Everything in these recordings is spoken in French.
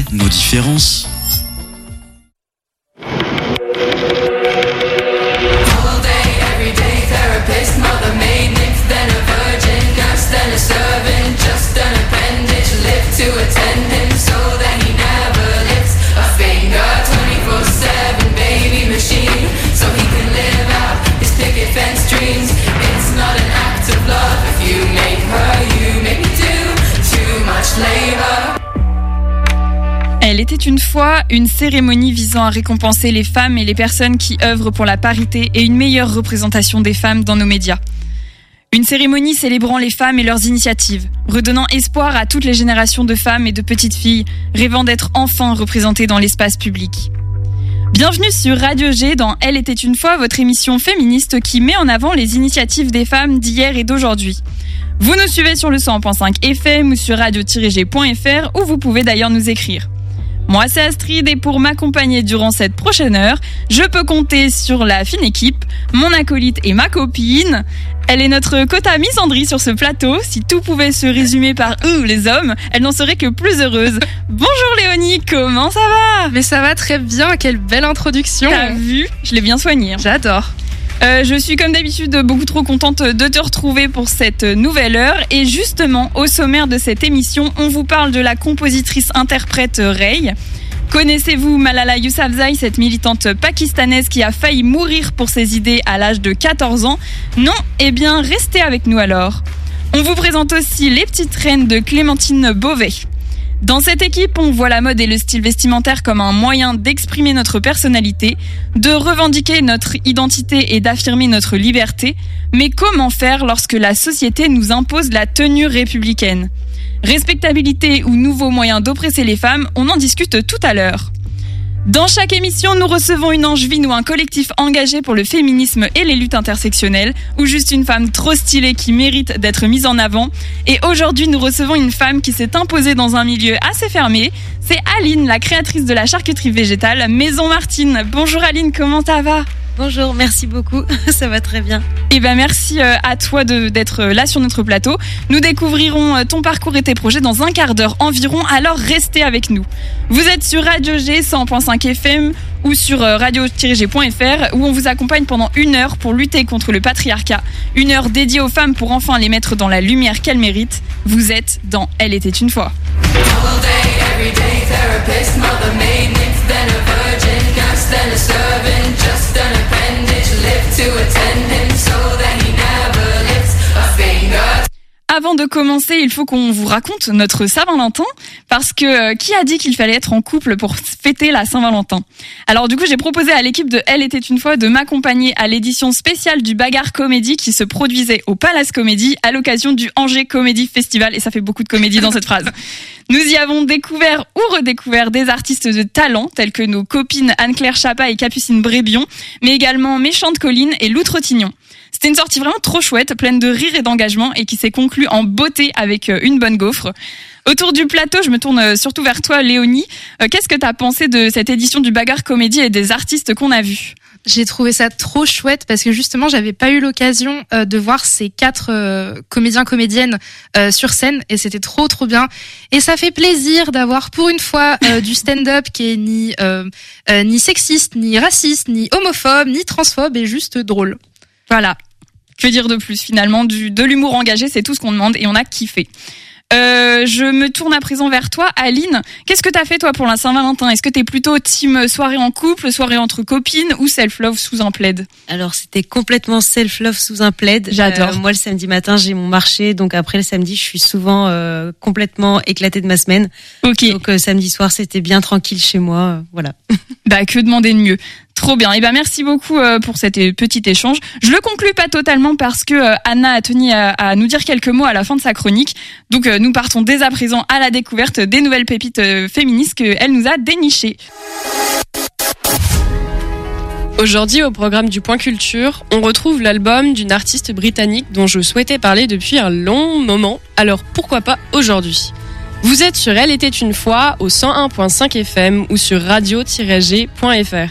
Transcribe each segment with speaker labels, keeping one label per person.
Speaker 1: nos différences.
Speaker 2: Elle était une fois une cérémonie visant à récompenser les femmes et les personnes qui œuvrent pour la parité et une meilleure représentation des femmes dans nos médias. Une cérémonie célébrant les femmes et leurs initiatives, redonnant espoir à toutes les générations de femmes et de petites filles rêvant d'être enfin représentées dans l'espace public. Bienvenue sur Radio G dans Elle était une fois, votre émission féministe qui met en avant les initiatives des femmes d'hier et d'aujourd'hui. Vous nous suivez sur le 100.5 FM ou sur radio-g.fr où vous pouvez d'ailleurs nous écrire. Moi c'est Astrid et pour m'accompagner durant cette prochaine heure, je peux compter sur la fine équipe, mon acolyte et ma copine. Elle est notre quota misandrie sur ce plateau. Si tout pouvait se résumer par eux les hommes, elle n'en serait que plus heureuse. Bonjour Léonie, comment ça va ?
Speaker 3: Mais ça va très bien, quelle belle introduction.
Speaker 2: T'as vu ? Je l'ai bien soignée.
Speaker 3: J'adore.
Speaker 2: Je suis comme d'habitude beaucoup trop contente de te retrouver pour cette nouvelle heure. Et justement, au sommaire de cette émission, on vous parle de la compositrice-interprète Rey. Connaissez-vous Malala Yousafzai, cette militante pakistanaise qui a failli mourir pour ses idées à l'âge de 14 ans ? Non ? Eh bien, restez avec nous alors. On vous présente aussi Les Petites Reines de Clémentine Beauvais. Dans cette équipe, on voit la mode et le style vestimentaire comme un moyen d'exprimer notre personnalité, de revendiquer notre identité et d'affirmer notre liberté. Mais comment faire lorsque la société nous impose la tenue républicaine ? Respectabilité ou nouveaux moyens d'oppresser les femmes, on en discute tout à l'heure. Dans chaque émission, nous recevons une angevine ou un collectif engagé pour le féminisme et les luttes intersectionnelles, ou juste une femme trop stylée qui mérite d'être mise en avant. Et aujourd'hui, nous recevons une femme qui s'est imposée dans un milieu assez fermé. C'est Aline, la créatrice de la charcuterie végétale Maison Martine. Bonjour Aline, comment ça va ?
Speaker 4: Bonjour, merci beaucoup, ça va très bien.
Speaker 2: Eh ben merci à toi d'être là sur notre plateau. Nous découvrirons ton parcours et tes projets dans un quart d'heure environ, alors restez avec nous. Vous êtes sur Radio G 100.5 FM ou sur radio-g.fr où on vous accompagne pendant 1 heure pour lutter contre le patriarcat. 1 heure dédiée aux femmes pour enfin les mettre dans la lumière qu'elles méritent. Vous êtes dans Elle était une fois.
Speaker 5: All day, every day, therapist, mother made, nymph, then a virgin, gas, then a servant, just an appendage, live to attend him, so that he never lifts a finger.
Speaker 2: Avant de commencer, il faut qu'on vous raconte notre Saint-Valentin, parce que qui a dit qu'il fallait être en couple pour fêter la Saint-Valentin ? Alors du coup, j'ai proposé à l'équipe de Elle était une fois de m'accompagner à l'édition spéciale du Bagarre Comédie qui se produisait au Palace Comédie à l'occasion du Angers Comedy Festival, et ça fait beaucoup de comédie dans cette phrase. Nous y avons découvert ou redécouvert des artistes de talent, tels que nos copines Anne-Claire Chapa et Capucine Brébion, mais également Méchante Colline et Lou Trottignon. C'était une sortie vraiment trop chouette, pleine de rire et d'engagement, et qui s'est conclue en beauté avec une bonne gaufre. Autour du plateau, je me tourne surtout vers toi, Léonie. Qu'est-ce que t'as pensé de cette édition du Bagarre Comédie et des artistes qu'on a vus ?
Speaker 3: J'ai trouvé ça trop chouette parce que justement, j'avais pas eu l'occasion de voir ces 4 comédiens-comédiennes sur scène et c'était trop bien. Et ça fait plaisir d'avoir pour une fois du stand-up qui est ni sexiste, ni raciste, ni homophobe, ni transphobe et juste drôle.
Speaker 2: Voilà. Que dire de plus finalement ? De l'humour engagé, c'est tout ce qu'on demande et on a kiffé. Je me tourne à présent vers toi, Aline. Qu'est-ce que t'as fait toi pour la Saint-Valentin ? Est-ce que t'es plutôt team soirée en couple, soirée entre copines ou self-love sous un plaid ?
Speaker 4: Alors c'était complètement self-love sous un plaid.
Speaker 2: J'adore.
Speaker 4: Moi le samedi matin j'ai mon marché, donc après le samedi je suis souvent complètement éclatée de ma semaine.
Speaker 2: Ok.
Speaker 4: Donc samedi soir c'était bien tranquille chez moi, voilà.
Speaker 2: Bah que demander de mieux ? Trop bien. Et ben merci beaucoup pour cet petit échange. Je le conclus pas totalement parce que Anna a tenu à nous dire quelques mots à la fin de sa chronique. Donc nous partons dès à présent à la découverte des nouvelles pépites féministes qu'elle nous a dénichées.
Speaker 6: Aujourd'hui, au programme du Point Culture, on retrouve l'album d'une artiste britannique dont je souhaitais parler depuis un long moment. Alors pourquoi pas aujourd'hui ? Vous êtes sur Elle était une fois au 101.5 FM ou sur radio-g.fr.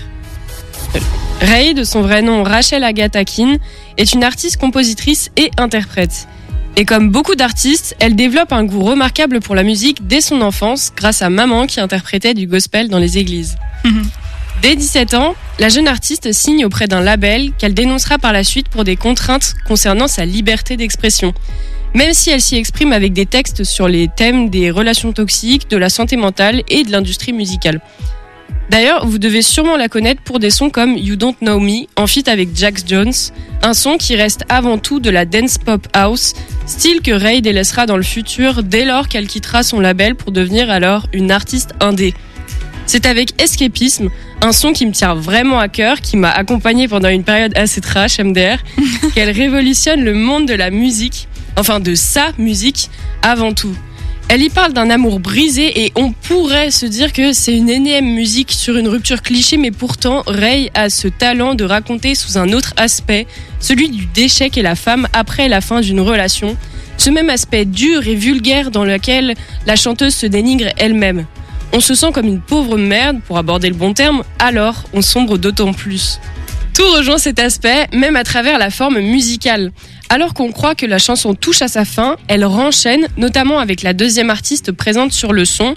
Speaker 6: Rey, de son vrai nom Rachel Agatha Keane, est une artiste, compositrice et interprète. Et comme beaucoup d'artistes, elle développe un goût remarquable pour la musique dès son enfance grâce à maman qui interprétait du gospel dans les églises. Dès 17 ans, la jeune artiste signe auprès d'un label qu'elle dénoncera par la suite pour des contraintes concernant sa liberté d'expression. Même si elle s'y exprime avec des textes sur les thèmes des relations toxiques, de la santé mentale et de l'industrie musicale. D'ailleurs, vous devez sûrement la connaître pour des sons comme You Don't Know Me, en feat avec Jax Jones, un son qui reste avant tout de la dance pop house, style que Ray délaissera dans le futur dès lors qu'elle quittera son label pour devenir alors une artiste indé. C'est avec Escapism, un son qui me tient vraiment à cœur, qui m'a accompagnée pendant une période assez trash MDR, qu'elle révolutionne le monde de la musique, enfin de sa musique avant tout. Elle y parle d'un amour brisé et on pourrait se dire que c'est une énième musique sur une rupture cliché, mais pourtant Ray a ce talent de raconter sous un autre aspect, celui du déchet qu'est la femme après la fin d'une relation, ce même aspect dur et vulgaire dans lequel la chanteuse se dénigre elle-même. On se sent comme une pauvre merde, pour aborder le bon terme, alors on sombre d'autant plus. Tout rejoint cet aspect, même à travers la forme musicale. Alors qu'on croit que la chanson touche à sa fin, elle renchaîne, notamment avec la deuxième artiste présente sur le son,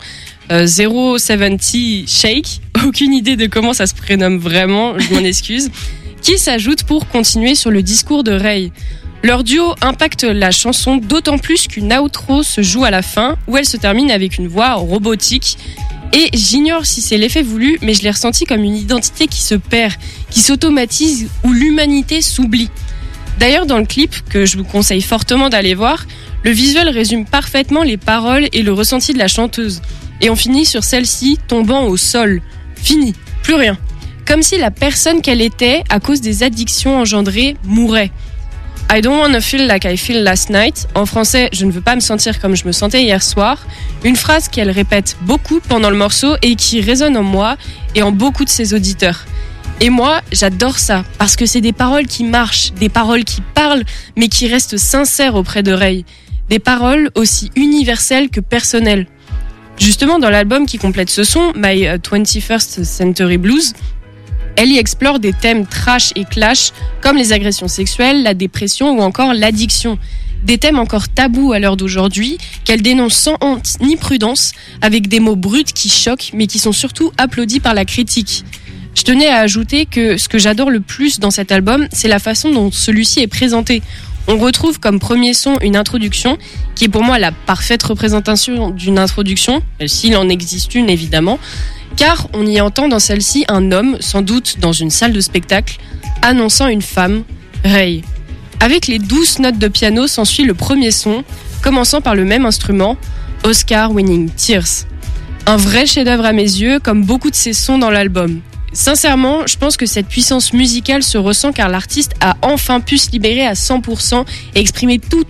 Speaker 6: 070 Shake, aucune idée de comment ça se prénomme vraiment, je m'en excuse, qui s'ajoute pour continuer sur le discours de Ray. Leur duo impacte la chanson d'autant plus qu'une outro se joue à la fin, où elle se termine avec une voix robotique. Et j'ignore si c'est l'effet voulu, mais je l'ai ressenti comme une identité qui se perd, qui s'automatise, où l'humanité s'oublie. D'ailleurs, dans le clip, que je vous conseille fortement d'aller voir, le visuel résume parfaitement les paroles et le ressenti de la chanteuse. Et on finit sur celle-ci tombant au sol. Fini, plus rien. Comme si la personne qu'elle était, à cause des addictions engendrées, mourait. I don't wanna feel like I feel last night. En français, je ne veux pas me sentir comme je me sentais hier soir. Une phrase qu'elle répète beaucoup pendant le morceau et qui résonne en moi et en beaucoup de ses auditeurs. Et moi, j'adore ça, parce que c'est des paroles qui marchent, des paroles qui parlent, mais qui restent sincères auprès de Ray. Des paroles aussi universelles que personnelles. Justement, dans l'album qui complète ce son, My 21st Century Blues, elle y explore des thèmes trash et clash, comme les agressions sexuelles, la dépression ou encore l'addiction. Des thèmes encore tabous à l'heure d'aujourd'hui, qu'elle dénonce sans honte ni prudence, avec des mots bruts qui choquent, mais qui sont surtout applaudis par la critique. Je tenais à ajouter que ce que j'adore le plus dans cet album, c'est la façon dont celui-ci est présenté. On retrouve comme premier son une introduction, qui est pour moi la parfaite représentation d'une introduction, s'il en existe une évidemment, car on y entend dans celle-ci un homme, sans doute dans une salle de spectacle, annonçant une femme, Ray. Avec les douces notes de piano s'ensuit le premier son, commençant par le même instrument, Oscar Winning Tears. Un vrai chef-d'œuvre à mes yeux, comme beaucoup de ses sons dans l'album. Sincèrement, je pense que cette puissance musicale se ressent car l'artiste a enfin pu se libérer à 100% et exprimer tout.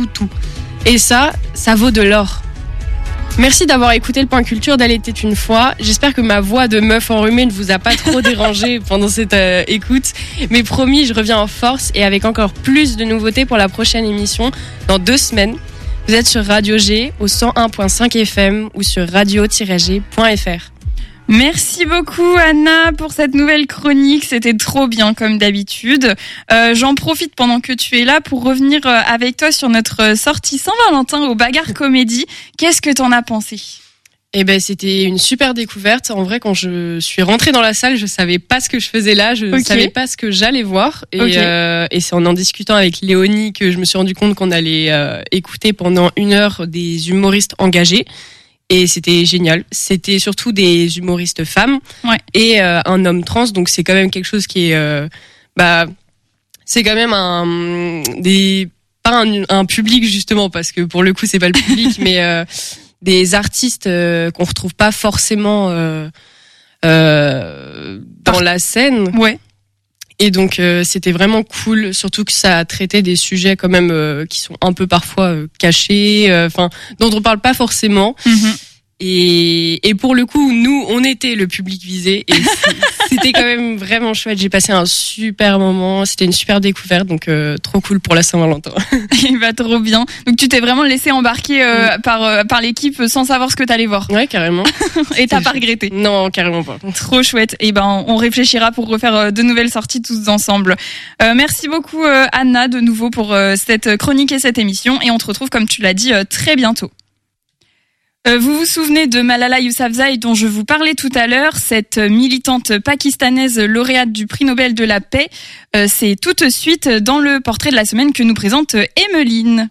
Speaker 6: Et ça vaut de l'or. Merci d'avoir écouté le Point Culture d'Elle était une fois. J'espère que ma voix de meuf enrhumée ne vous a pas trop dérangé pendant cette écoute. Mais promis, je reviens en force et avec encore plus de nouveautés pour la prochaine émission dans 2 semaines. Vous êtes sur Radio G au 101.5 FM ou sur radio-g.fr.
Speaker 2: Merci beaucoup Anna pour cette nouvelle chronique, c'était trop bien comme d'habitude. J'en profite pendant que tu es là pour revenir avec toi sur notre sortie Saint-Valentin au Bagarre Comédie. Qu'est-ce que t'en as pensé ?
Speaker 6: Eh ben, c'était une super découverte. En vrai, quand je suis rentrée dans la salle, je savais pas ce que je faisais là, je savais pas ce que j'allais voir. Et c'est en discutant avec Léonie que je me suis rendu compte qu'on allait écouter pendant 1 heure des humoristes engagés. Et c'était génial. C'était surtout des humoristes femmes et un homme trans. Donc c'est quand même quelque chose qui est, c'est quand même un public justement parce que pour le coup c'est pas le public, mais des artistes qu'on retrouve pas forcément dans la scène. Ouais. Et donc c'était vraiment cool, surtout que ça traitait des sujets quand même qui sont un peu parfois cachés, dont on parle pas forcément. Et pour le coup, nous, on était le public visé et c'était quand même vraiment chouette. J'ai passé un super moment, c'était une super découverte, donc trop cool pour la Saint-Valentin.
Speaker 2: Il va trop bien. Donc tu t'es vraiment laissé embarquer par l'équipe sans savoir ce que t'allais voir.
Speaker 6: Ouais, carrément.
Speaker 2: Et t'as pas regretté.
Speaker 6: Non, carrément pas.
Speaker 2: Trop chouette. Et ben on réfléchira pour refaire de nouvelles sorties tous ensemble. Merci beaucoup Anna de nouveau pour cette chronique et cette émission et on te retrouve comme tu l'as dit très bientôt. Vous vous souvenez de Malala Yousafzai dont je vous parlais tout à l'heure, cette militante pakistanaise lauréate du prix Nobel de la paix. C'est tout de suite dans le portrait de la semaine que nous présente Emmeline.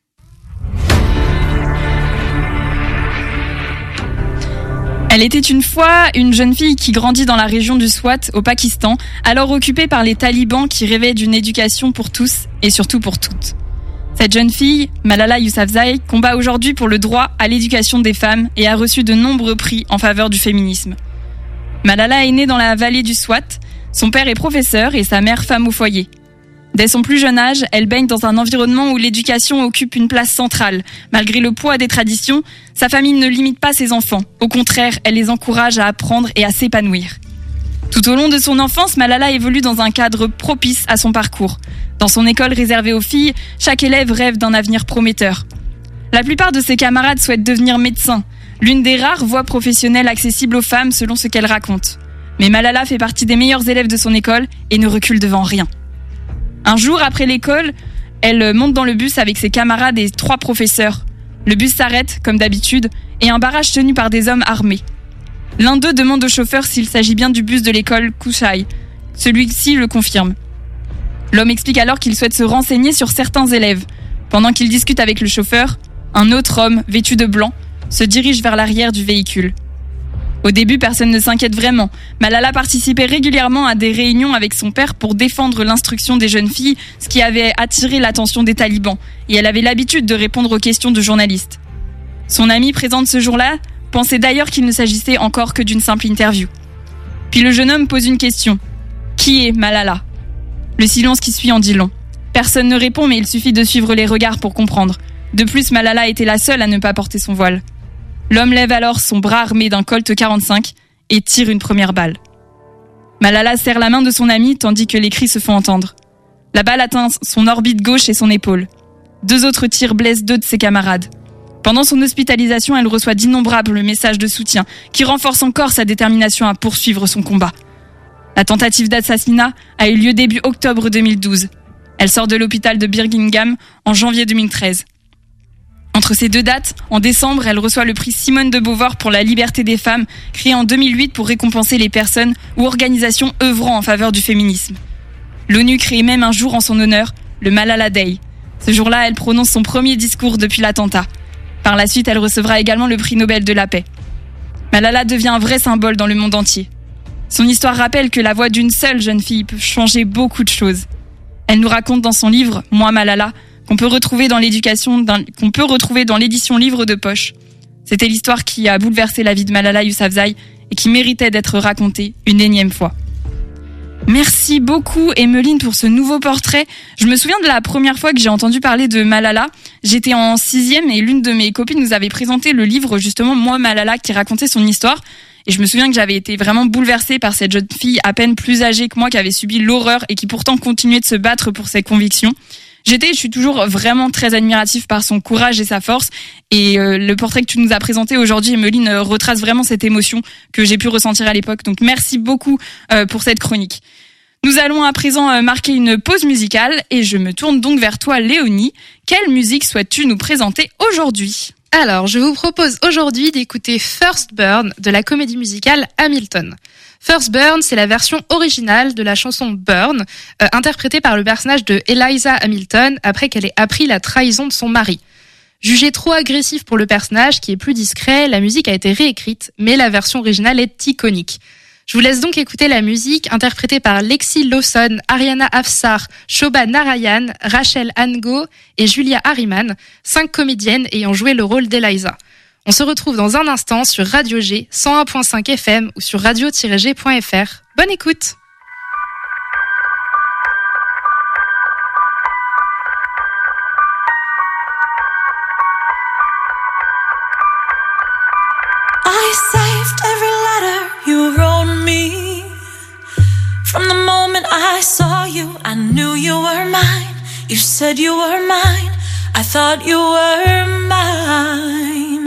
Speaker 2: Elle était une fois une jeune fille qui grandit dans la région du Swat au Pakistan, alors occupée par les talibans qui rêvaient d'une éducation pour tous et surtout pour toutes. Cette jeune fille, Malala Yousafzai, combat aujourd'hui pour le droit à l'éducation des femmes et a reçu de nombreux prix en faveur du féminisme. Malala est née dans la vallée du Swat, son père est professeur et sa mère femme au foyer. Dès son plus jeune âge, elle baigne dans un environnement où l'éducation occupe une place centrale. Malgré le poids des traditions, sa famille ne limite pas ses enfants. Au contraire, elle les encourage à apprendre et à s'épanouir. Tout au long de son enfance, Malala évolue dans un cadre propice à son parcours. Dans son école réservée aux filles, chaque élève rêve d'un avenir prometteur. La plupart de ses camarades souhaitent devenir médecins, l'une des rares voies professionnelles accessibles aux femmes selon ce qu'elle raconte. Mais Malala fait partie des meilleurs élèves de son école et ne recule devant rien. Un jour après l'école, elle monte dans le bus avec ses camarades et 3 professeurs. Le bus s'arrête, comme d'habitude, et un barrage tenu par des hommes armés. L'un d'eux demande au chauffeur s'il s'agit bien du bus de l'école Kushai. Celui-ci le confirme. L'homme explique alors qu'il souhaite se renseigner sur certains élèves. Pendant qu'il discute avec le chauffeur, un autre homme, vêtu de blanc, se dirige vers l'arrière du véhicule. Au début, personne ne s'inquiète vraiment. Malala participait régulièrement à des réunions avec son père pour défendre l'instruction des jeunes filles, ce qui avait attiré l'attention des talibans, et elle avait l'habitude de répondre aux questions de journalistes. Son amie présente ce jour-là pensait d'ailleurs qu'il ne s'agissait encore que d'une simple interview. Puis le jeune homme pose une question. Qui est Malala ? Le silence qui suit en dit long. Personne ne répond, mais il suffit de suivre les regards pour comprendre. De plus, Malala était la seule à ne pas porter son voile. L'homme lève alors son bras armé d'un Colt 45 et tire une première balle. Malala serre la main de son ami tandis que les cris se font entendre. La balle atteint son orbite gauche et son épaule. 2 autres tirs blessent 2 de ses camarades. Pendant son hospitalisation, elle reçoit d'innombrables messages de soutien qui renforcent encore sa détermination à poursuivre son combat. La tentative d'assassinat a eu lieu début octobre 2012. Elle sort de l'hôpital de Birmingham en janvier 2013. Entre ces 2 dates, en décembre, elle reçoit le prix Simone de Beauvoir pour la liberté des femmes, créé en 2008 pour récompenser les personnes ou organisations œuvrant en faveur du féminisme. L'ONU crée même un jour en son honneur, le Malala Day. Ce jour-là, elle prononce son premier discours depuis l'attentat. Par la suite, elle recevra également le prix Nobel de la paix. Malala devient un vrai symbole dans le monde entier. Son histoire rappelle que la voix d'une seule jeune fille peut changer beaucoup de choses. Elle nous raconte dans son livre « Moi Malala » qu'on peut retrouver dans l'édition livre de poche. C'était l'histoire qui a bouleversé la vie de Malala Yousafzai et qui méritait d'être racontée une énième fois. Merci beaucoup Emmeline pour ce nouveau portrait. Je me souviens de la première fois que j'ai entendu parler de Malala. J'étais en 6e et l'une de mes copines nous avait présenté le livre justement Moi Malala qui racontait son histoire. Et je me souviens que j'avais été vraiment bouleversée par cette jeune fille à peine plus âgée que moi qui avait subi l'horreur et qui pourtant continuait de se battre pour ses convictions. Je suis toujours vraiment très admirative par son courage et sa force. Et le portrait que tu nous as présenté aujourd'hui, Emmeline, retrace vraiment cette émotion que j'ai pu ressentir à l'époque. Donc merci beaucoup pour cette chronique. Nous allons à présent marquer une pause musicale et je me tourne donc vers toi, Léonie. Quelle musique souhaites-tu nous présenter aujourd'hui ?
Speaker 3: Alors, je vous propose aujourd'hui d'écouter First Burn de la comédie musicale Hamilton. First Burn, c'est la version originale de la chanson Burn, interprétée par le personnage de Eliza Hamilton après qu'elle ait appris la trahison de son mari. Jugée trop agressive pour le personnage, qui est plus discret, la musique a été réécrite, mais la version originale est iconique. Je vous laisse donc écouter la musique interprétée par Lexi Lawson, Ariana Afsar, Shobha Narayan, Rachel Ango et Julia Harriman, 5 comédiennes ayant joué le rôle d'Eliza. On se retrouve dans un instant sur Radio G, 101.5 FM ou sur radio-g.fr. Bonne écoute!
Speaker 1: knew you were mine. You said you were mine. I thought you were mine.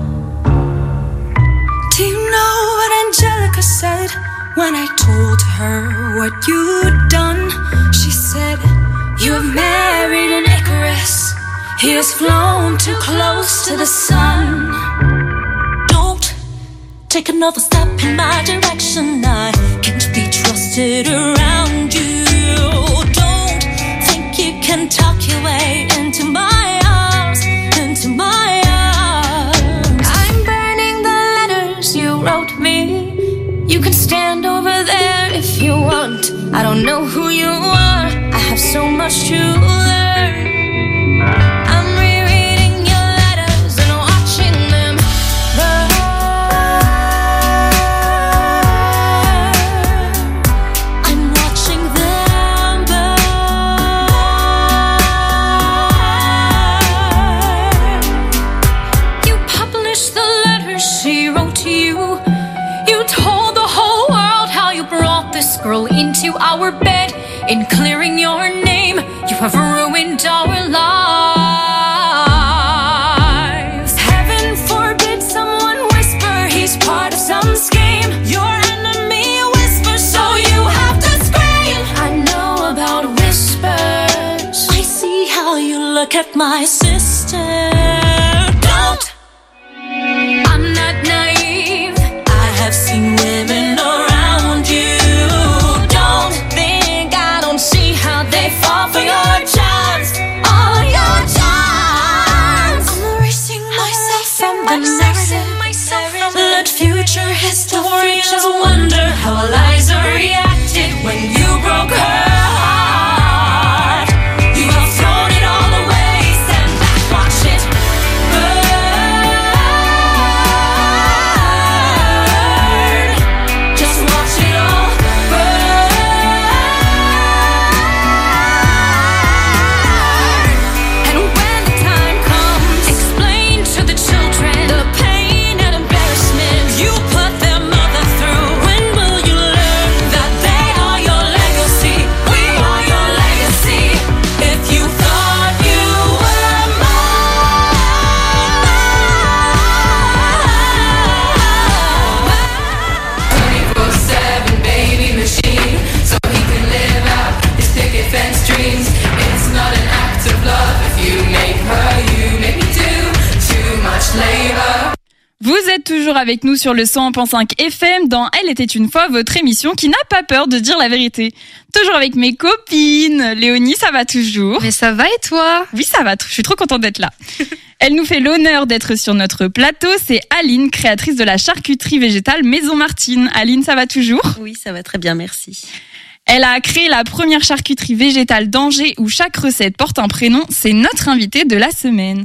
Speaker 1: Do you know what Angelica said when I told her what you'd done? She said, you have married an Icarus. He has flown too close to the sun. Don't take another step in my direction. I can't be trusted around you. Don't think you can talk your way into my arms, into my arms. I'm burning the letters you wrote me. You can stand over there if you want. I don't know who you are. I have so much to learn. I'm rereading your letters and watching them burn. I'm watching them burn. You published the letters she wrote to you. You told the whole world how you brought this girl into our bed. In clearing your name, you have ruined our lives. Heaven forbid someone whisper he's part of some scheme. Your enemy whispers, so you have to scream. I know about whispers. I see how you look at my sister. Don't. I'm not naive. I have seen women around you. Don't think I don't see how they fall for your charms. All your charms. I'm erasing myself from the narrative. Let future historians wonder how Eliza reacted when you broke her heart. You have thrown it all away. Stand back, watch it burn. Just watch it all burn. And when the time comes, explain to the children the pain and embarrassment you put their mother through. When will you learn that they are your legacy? We are your legacy. If you thought you were mine.
Speaker 5: 24/7 baby machine, so he can live out his picket fence dreams. It's not an act of love if you make her, you make me do too much labor.
Speaker 2: Vous êtes toujours avec nous sur le 101.5 FM dans Elle était une fois, votre émission qui n'a pas peur de dire la vérité. Toujours avec mes copines. Léonie, ça va toujours?
Speaker 3: Mais ça va et toi?
Speaker 2: Oui, ça va. Je suis trop contente d'être là. Elle nous fait l'honneur d'être sur notre plateau. C'est Aline, créatrice de la charcuterie végétale Maison Martine. Aline, ça va toujours?
Speaker 4: Oui, ça va très bien, merci.
Speaker 2: Elle a créé la première charcuterie végétale d'Angers où chaque recette porte un prénom. C'est notre invitée de la semaine.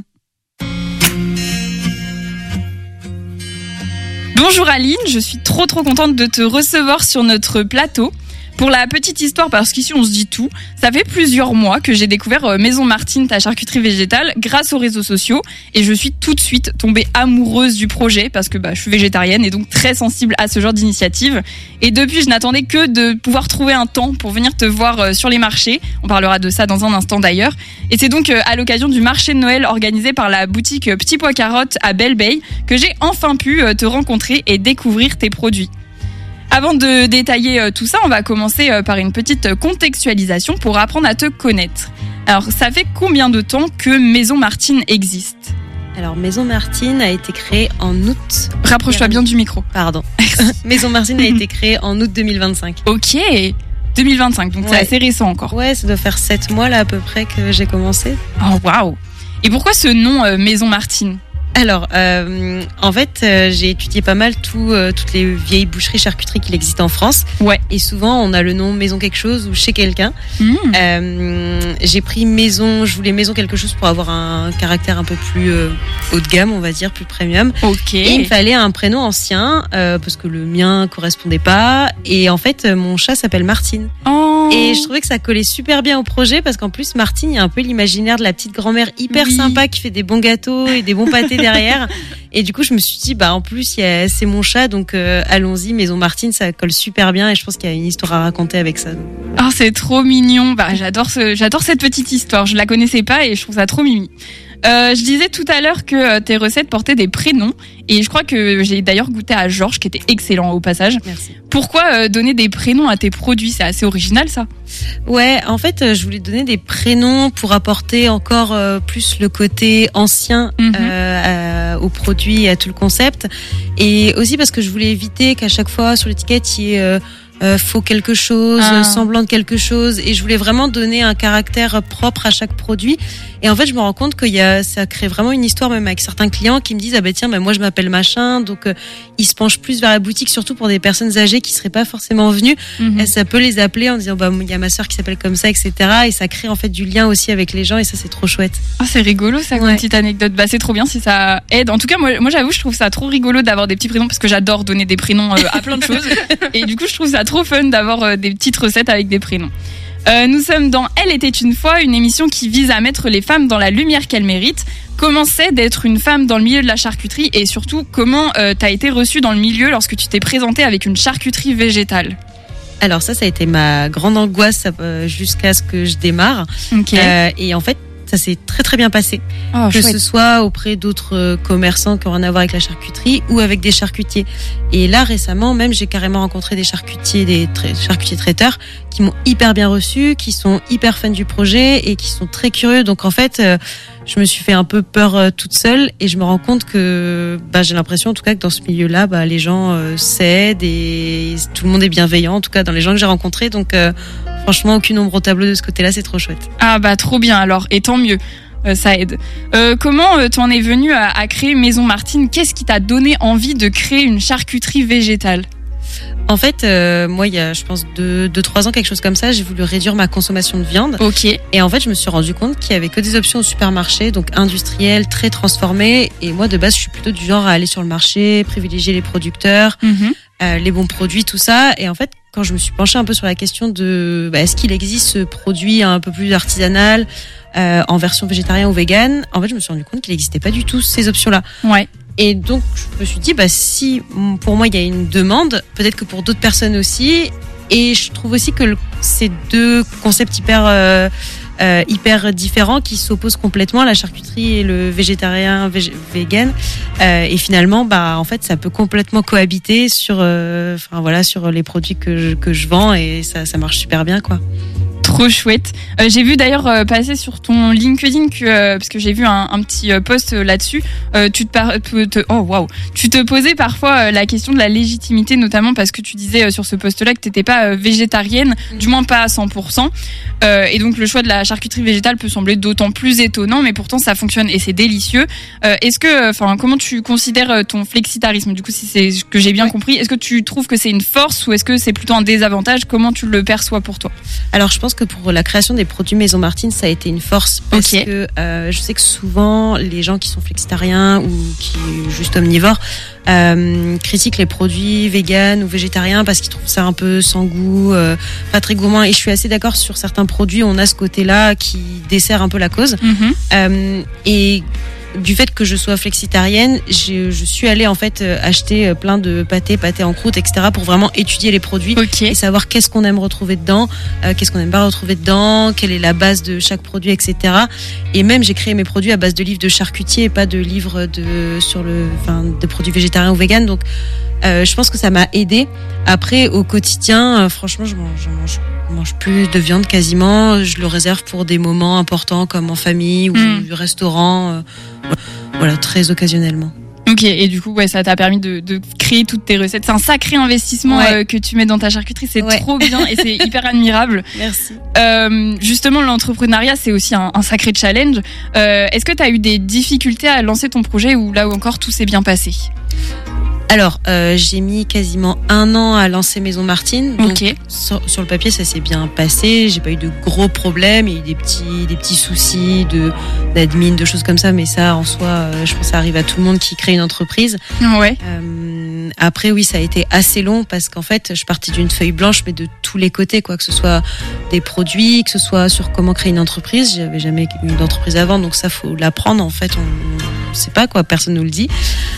Speaker 2: Bonjour Aline, je suis trop contente de te recevoir sur notre plateau. Pour la petite histoire, parce qu'ici on se dit tout, ça fait plusieurs mois que j'ai découvert Maison Martine, ta charcuterie végétale, grâce aux réseaux sociaux, et je suis tout de suite tombée amoureuse du projet parce que je suis végétarienne et donc très sensible à ce genre d'initiative. Et depuis, je n'attendais que de pouvoir trouver un temps pour venir te voir sur les marchés. On parlera de ça dans un instant d'ailleurs. Et c'est donc à l'occasion du marché de Noël organisé par la boutique Petit Pois Carotte à Belle Bay que j'ai enfin pu te rencontrer et découvrir tes produits. Avant de détailler tout ça, on va commencer par une petite contextualisation pour apprendre à te connaître. Alors, ça fait combien de temps que Maison Martine existe ?
Speaker 4: Alors, Maison Martine a été créée en août.
Speaker 2: Rapproche-toi bien du micro.
Speaker 4: Pardon. Maison Martine a été créée en août 2025.
Speaker 2: Ok, 2025, donc c'est assez récent encore.
Speaker 4: Ouais, ça doit faire 7 mois là à peu près que j'ai commencé.
Speaker 2: Oh waouh. Et pourquoi ce nom Maison Martine ?
Speaker 4: Alors, en fait, j'ai étudié pas mal toutes les vieilles boucheries charcuteries qu'il existe en France.
Speaker 2: Ouais.
Speaker 4: Et souvent, on a le nom Maison quelque chose ou chez quelqu'un. J'ai pris Maison, je voulais Maison quelque chose pour avoir un caractère un peu plus haut de gamme, on va dire, plus premium.
Speaker 2: Ok.
Speaker 4: Et il me fallait un prénom ancien parce que le mien correspondait pas. Et en fait, mon chat s'appelle Martine.
Speaker 2: Oh.
Speaker 4: Et je trouvais que ça collait super bien au projet parce qu'en plus, Martine, il y a un peu l'imaginaire de la petite grand-mère hyper sympa qui fait des bons gâteaux et des bons pâtés derrière. Et du coup, je me suis dit, en plus, c'est mon chat, donc allons-y, Maison Martine, ça colle super bien et je pense qu'il y a une histoire à raconter avec ça.
Speaker 2: Oh, c'est trop mignon. J'adore cette petite histoire. Je la connaissais pas et je trouve ça trop mimi. Je disais tout à l'heure que tes recettes portaient des prénoms et je crois que j'ai d'ailleurs goûté à Georges qui était excellent au passage.
Speaker 4: Merci.
Speaker 2: Pourquoi donner des prénoms à tes produits? C'est assez original ça.
Speaker 4: Ouais, en fait, je voulais donner des prénoms pour apporter encore plus le côté ancien au produit et à tout le concept. Et aussi parce que je voulais éviter qu'à chaque fois sur l'étiquette, il y ait faut quelque chose, semblant de quelque chose, et je voulais vraiment donner un caractère propre à chaque produit. Et en fait, je me rends compte que ça crée vraiment une histoire, même avec certains clients qui me disent moi je m'appelle machin, donc ils se penchent plus vers la boutique, surtout pour des personnes âgées qui seraient pas forcément venues. Et ça peut les appeler en disant il y a ma sœur qui s'appelle comme ça, etc. Et ça crée en fait du lien aussi avec les gens, et ça c'est trop chouette.
Speaker 2: Ah, c'est rigolo ça, comme petite anecdote. C'est trop bien si ça aide. En tout cas, moi j'avoue, je trouve ça trop rigolo d'avoir des petits prénoms parce que j'adore donner des prénoms à plein de choses. Et du coup, je trouve ça trop fun d'avoir des petites recettes avec des prénoms. Nous sommes dans Elle était une fois, une émission qui vise à mettre les femmes dans la lumière qu'elles méritent. Comment c'est d'être une femme dans le milieu de la charcuterie et surtout comment t'as été reçue dans le milieu lorsque tu t'es présentée avec une charcuterie végétale?
Speaker 4: Alors ça a été ma grande angoisse jusqu'à ce que je démarre.
Speaker 2: Okay.
Speaker 4: Et en fait, ça s'est très très bien passé.
Speaker 2: Oh,
Speaker 4: que
Speaker 2: chouette.
Speaker 4: Ce soit auprès d'autres commerçants qui ont rien à voir avec la charcuterie ou avec des charcutiers. Et là récemment même, j'ai carrément rencontré des charcutiers, charcutiers traiteurs qui m'ont hyper bien reçu, qui sont hyper fans du projet et qui sont très curieux. Donc en fait, je me suis fait un peu peur toute seule et je me rends compte que j'ai l'impression en tout cas que dans ce milieu-là, les gens s'aident et tout le monde est bienveillant, en tout cas dans les gens que j'ai rencontrés. Donc franchement, aucune ombre au tableau de ce côté-là, c'est trop chouette.
Speaker 2: Ah trop bien alors, et tant mieux, ça aide. Comment t'en es venue à créer Maison Martine? Qu'est-ce qui t'a donné envie de créer une charcuterie végétale?
Speaker 4: En fait, moi, il y a, je pense, 2-3 ans, quelque chose comme ça, j'ai voulu réduire ma consommation de viande.
Speaker 2: Ok.
Speaker 4: Et en fait, je me suis rendu compte qu'il y avait que des options au supermarché, donc industrielles, très transformées. Et moi, de base, je suis plutôt du genre à aller sur le marché, privilégier les producteurs, les bons produits, tout ça. Et en fait, quand je me suis penchée un peu sur la question de est-ce qu'il existe ce produit un peu plus artisanal en version végétarien ou vegan, en fait, je me suis rendu compte qu'il n'existait pas du tout ces options-là.
Speaker 2: Ouais.
Speaker 4: Et donc, je me suis dit, si pour moi il y a une demande, peut-être que pour d'autres personnes aussi. Et je trouve aussi que ces deux concepts hyper différents qui s'opposent complètement, la charcuterie et le végétarien vegan. Et finalement, en fait, ça peut complètement cohabiter sur les produits que je vends, et ça marche super bien, quoi.
Speaker 2: Trop chouette. J'ai vu d'ailleurs passer sur ton LinkedIn parce que j'ai vu un petit post là-dessus. Tu te posais parfois la question de la légitimité, notamment parce que tu disais sur ce post-là que t'étais pas végétarienne, du moins pas à 100%. Et donc le choix de la charcuterie végétale peut sembler d'autant plus étonnant, mais pourtant ça fonctionne et c'est délicieux. Comment tu considères ton flexitarisme? Du coup, si c'est ce que j'ai bien compris, est-ce que tu trouves que c'est une force ou est-ce que c'est plutôt un désavantage? Comment tu le perçois pour toi?
Speaker 4: Alors, je pense que pour la création des produits Maison Martine, ça a été une force parce que je sais que souvent les gens qui sont flexitariens ou qui juste omnivores critiquent les produits véganes ou végétariens parce qu'ils trouvent ça un peu sans goût, pas très gourmand. Et je suis assez d'accord, sur certains produits, on a ce côté-là qui dessert un peu la cause. Et du fait que je sois flexitarienne, je suis allée en fait acheter plein de pâtés en croûte, etc. pour vraiment étudier les produits et savoir qu'est-ce qu'on aime retrouver dedans, qu'est-ce qu'on aime pas retrouver dedans, quelle est la base de chaque produit, etc. Et même j'ai créé mes produits à base de livres de charcutier et pas de livres de produits végétariens ou véganes. Donc je pense que ça m'a aidée. Après, au quotidien, franchement, je mange plus de viande quasiment. Je le réserve pour des moments importants comme en famille ou au restaurant. Voilà, très occasionnellement.
Speaker 2: Ok, et du coup, ça t'a permis de créer toutes tes recettes. C'est un sacré investissement que tu mets dans ta charcuterie. C'est trop bien et c'est hyper admirable.
Speaker 4: Merci.
Speaker 2: Justement, l'entrepreneuriat, c'est aussi un sacré challenge. Est-ce que tu as eu des difficultés à lancer ton projet ou là où encore tout s'est bien passé?
Speaker 4: Alors, j'ai mis quasiment 1 an à lancer Maison Martine. Donc,
Speaker 2: Ok.
Speaker 4: sur le papier, ça s'est bien passé. J'ai pas eu de gros problèmes. Il y a eu des petits soucis d'admin, de choses comme ça. Mais ça, en soi, je pense que ça arrive à tout le monde qui crée une entreprise.
Speaker 2: Ouais.
Speaker 4: Après, oui, ça a été assez long parce qu'en fait, je partais d'une feuille blanche, mais de tous les côtés, quoi. Que ce soit des produits, que ce soit sur comment créer une entreprise. J'avais jamais eu d'entreprise avant, donc ça, faut l'apprendre. En fait, on sait pas, quoi. Personne nous le dit.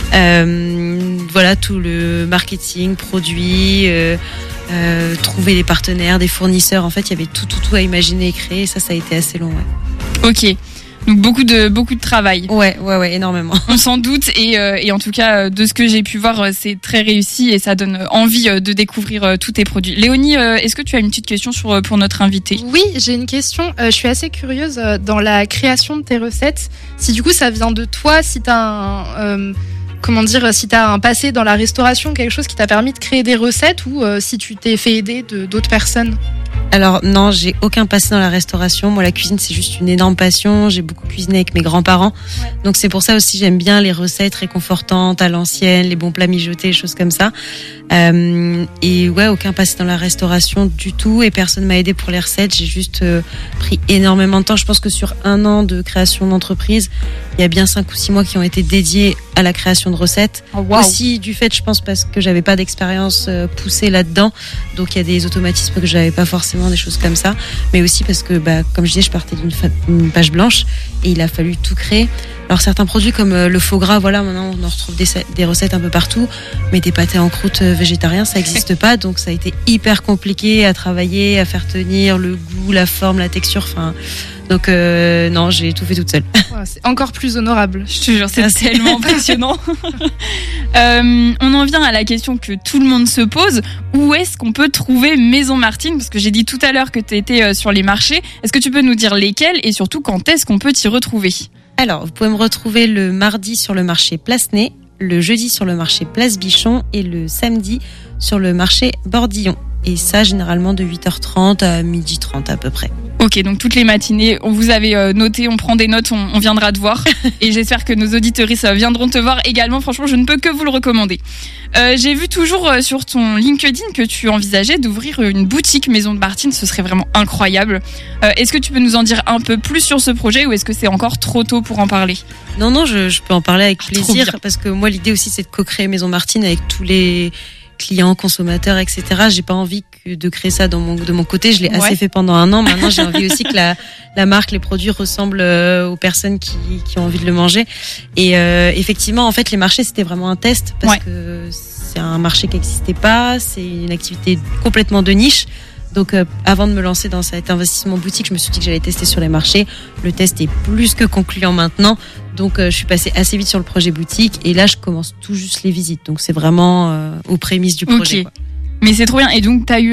Speaker 4: Voilà, tout le marketing, produits, trouver des partenaires, des fournisseurs. En fait, il y avait tout à imaginer et créer. Ça a été assez long, ouais.
Speaker 2: Ok. Donc beaucoup de travail.
Speaker 4: Ouais, énormément.
Speaker 2: On s'en doute et en tout cas de ce que j'ai pu voir, c'est très réussi et ça donne envie de découvrir tous tes produits. Léonie, est-ce que tu as une petite question pour notre invité?
Speaker 3: Oui, j'ai une question. Je suis assez curieuse dans la création de tes recettes. Si du coup ça vient de toi, si t'as si t'as un passé dans la restauration, quelque chose qui t'a permis de créer des recettes ou si tu t'es fait aider d'autres personnes.
Speaker 4: Alors non, j'ai aucun passé dans la restauration. Moi, la cuisine, c'est juste une énorme passion. J'ai beaucoup cuisiné avec mes grands-parents. Ouais. Donc c'est pour ça aussi j'aime bien les recettes réconfortantes, à l'ancienne, les bons plats mijotés, les choses comme ça. Et ouais, aucun passé dans la restauration du tout. Et personne m'a aidé pour les recettes. J'ai juste pris énormément de temps. Je pense que sur 1 an de création d'entreprise, il y a bien 5 ou 6 mois qui ont été dédiés à la création de recettes.
Speaker 2: Oh, wow.
Speaker 4: Aussi du fait, je pense, parce que j'avais pas d'expérience poussée là-dedans. Donc il y a des automatismes que j'avais pas forcément, des choses comme ça. Mais aussi parce que, comme je disais, je partais d'une page blanche et il a fallu tout créer. Alors certains produits comme le faux gras, voilà, maintenant on en retrouve des recettes un peu partout. Mais des pâtés en croûte végétariens, ça n'existe pas. Donc ça a été hyper compliqué à travailler, à faire tenir le goût, la forme, la texture. Enfin, donc non, j'ai tout fait toute seule.
Speaker 3: Ouais, c'est encore plus honorable.
Speaker 2: Je te jure, c'est tellement passionnant. On en vient à la question que tout le monde se pose. Où est-ce qu'on peut trouver Maison Martine? Parce que j'ai dit tout à l'heure que tu étais sur les marchés. Est-ce que tu peux nous dire lesquels et surtout quand est-ce qu'on peut t'y retrouver?
Speaker 4: Alors, vous pouvez me retrouver le mardi sur le marché Place Ney, le jeudi sur le marché Place Bichon et le samedi sur le marché Bordillon. Et ça, généralement, de 8h30 à 12h30 à peu près.
Speaker 2: Ok, donc toutes les matinées, on vous avait noté, on prend des notes, on viendra te voir. Et j'espère que nos auditeuristes viendront te voir également. Franchement, je ne peux que vous le recommander. J'ai vu toujours sur ton LinkedIn que tu envisageais d'ouvrir une boutique Maison de Martine. Ce serait vraiment incroyable. Est-ce que tu peux nous en dire un peu plus sur ce projet ou est-ce que c'est encore trop tôt pour en parler?
Speaker 4: Non, je peux en parler avec plaisir. Parce que moi, l'idée aussi, c'est de co-créer Maison Martine avec tous les clients, consommateurs, etc. J'ai pas envie de créer ça de mon côté. Je l'ai assez fait pendant 1 an. Maintenant, j'ai envie aussi que la marque, les produits ressemblent aux personnes qui ont envie de le manger. Et effectivement, en fait, les marchés, c'était vraiment un test parce que c'est un marché qui n'existait pas. C'est une activité complètement de niche. Donc, avant de me lancer dans cet investissement boutique, je me suis dit que j'allais tester sur les marchés. Le test est plus que concluant maintenant. Donc, je suis passée assez vite sur le projet boutique. Et là, je commence tout juste les visites. Donc, c'est vraiment aux prémices du projet.
Speaker 2: Okay. Quoi. Mais c'est trop bien. Et donc, t'as eu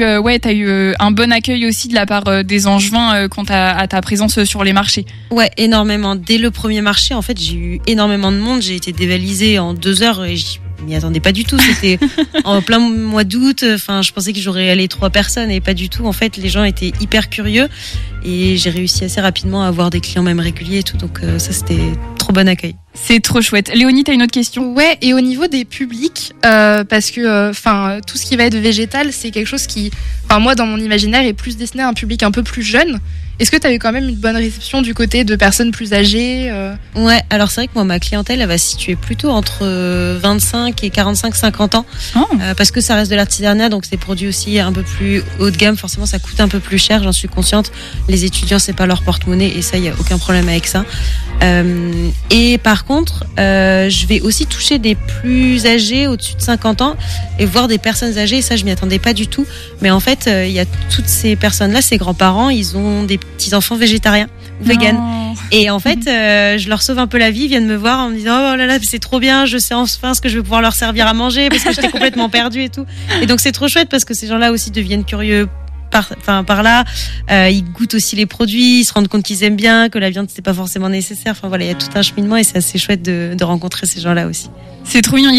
Speaker 2: un bon accueil aussi de la part des Angevins quant à ta présence sur les marchés.
Speaker 4: Ouais, énormément. Dès le premier marché, en fait, j'ai eu énormément de monde. J'ai été dévalisée en 2 heures et je m'y attendais pas du tout. C'était en plein mois d'août. Enfin, je pensais que j'aurais allé 3 personnes et pas du tout. En fait, les gens étaient hyper curieux et j'ai réussi assez rapidement à avoir des clients même réguliers et tout. Donc, ça, c'était trop bon accueil.
Speaker 2: C'est trop chouette. Léonie, t'as une autre question?
Speaker 3: Ouais, et au niveau des publics, parce que tout ce qui va être végétal, c'est quelque chose qui, moi, dans mon imaginaire, est plus destiné à un public un peu plus jeune. Est-ce que tu as eu quand même une bonne réception du côté de personnes plus âgées?
Speaker 4: Ouais, alors c'est vrai que moi, ma clientèle, elle va se situer plutôt entre 25 et 45-50 ans.
Speaker 2: Oh.
Speaker 4: Parce que ça reste de l'artisanat, donc c'est des produits aussi un peu plus haut de gamme. Forcément, ça coûte un peu plus cher, j'en suis consciente. Les étudiants, c'est pas leur porte-monnaie et ça, il n'y a aucun problème avec ça. Et par contre, je vais aussi toucher des plus âgés, au-dessus de 50 ans, et voir des personnes âgées. Et ça, je m'y attendais pas du tout. Mais en fait, il y a toutes ces personnes-là, ces grands-parents, ils ont des petits-enfants végétariens ou véganes. Et en fait, je leur sauve un peu la vie. Ils viennent me voir en me disant, oh là là, c'est trop bien, je sais enfin ce que je vais pouvoir leur servir à manger parce que j'étais complètement perdue et tout. Et donc, c'est trop chouette parce que ces gens-là aussi deviennent curieux par là, ils goûtent aussi les produits, ils se rendent compte qu'ils aiment bien, que la viande c'est pas forcément nécessaire. Enfin voilà, il y a tout un cheminement et c'est assez chouette de rencontrer ces gens-là aussi.
Speaker 2: C'est trop mignon. Il y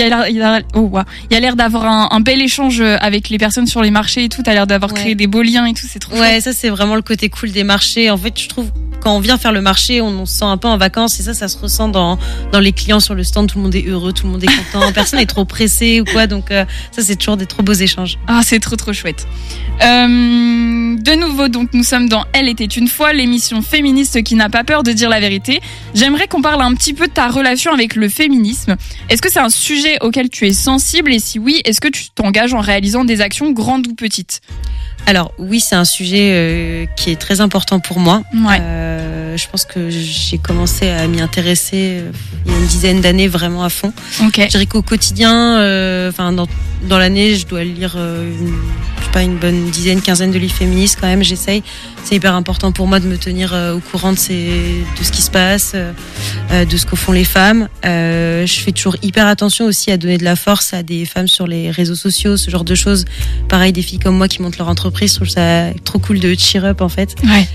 Speaker 2: a l'air d'avoir un bel échange avec les personnes sur les marchés et tout. T'as l'air d'avoir créé des beaux liens et tout. C'est trop chouette.
Speaker 4: Ouais, ça c'est vraiment le côté cool des marchés. En fait, je trouve quand on vient faire le marché, on se sent un peu en vacances et ça se ressent dans les clients sur le stand. Tout le monde est heureux, tout le monde est content, personne n'est trop pressé ou quoi. Donc ça, c'est toujours des trop beaux échanges.
Speaker 2: Ah, c'est trop chouette. De nouveau, donc nous sommes dans Elle était une fois, l'émission féministe qui n'a pas peur de dire la vérité. J'aimerais qu'on parle un petit peu de ta relation avec le féminisme. Est-ce que c'est un sujet auquel tu es sensible et si oui, est-ce que tu t'engages en réalisant des actions grandes ou petites ?
Speaker 4: Alors oui, c'est un sujet qui est très important pour moi.
Speaker 2: Ouais.
Speaker 4: Je pense que j'ai commencé à m'y intéresser il y a une dizaine d'années vraiment à fond.
Speaker 2: Ok.
Speaker 4: Je dirais qu'au quotidien, dans l'année, je dois lire une bonne quinzaine de livres féministes quand même. J'essaye. C'est hyper important pour moi de me tenir au courant de ce qui se passe, de ce que font les femmes. Je fais toujours hyper attention aussi à donner de la force à des femmes sur les réseaux sociaux, ce genre de choses. Pareil, des filles comme moi qui montent leur entreprise, je trouve ça trop cool de cheer up en fait.
Speaker 2: Ouais.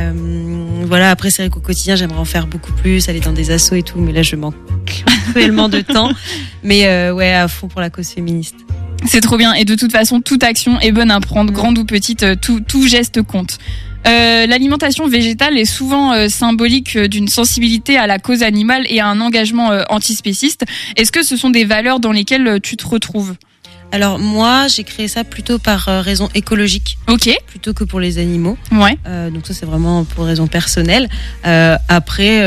Speaker 4: Voilà, après c'est vrai qu'au quotidien j'aimerais en faire beaucoup plus, aller dans des assos et tout, mais là je manque cruellement de temps. Mais ouais, à fond pour la cause féministe.
Speaker 2: C'est trop bien et de toute façon toute action est bonne à prendre, grande ou petite, tout geste compte. L'alimentation végétale est souvent symbolique d'une sensibilité à la cause animale et à un engagement antispéciste. Est-ce que ce sont des valeurs dans lesquelles tu te retrouves ?
Speaker 4: Alors moi, j'ai créé ça plutôt par raison écologique,
Speaker 2: Ok.
Speaker 4: plutôt que pour les animaux.
Speaker 2: Ouais.
Speaker 4: Donc ça c'est vraiment pour raison personnelle. Après,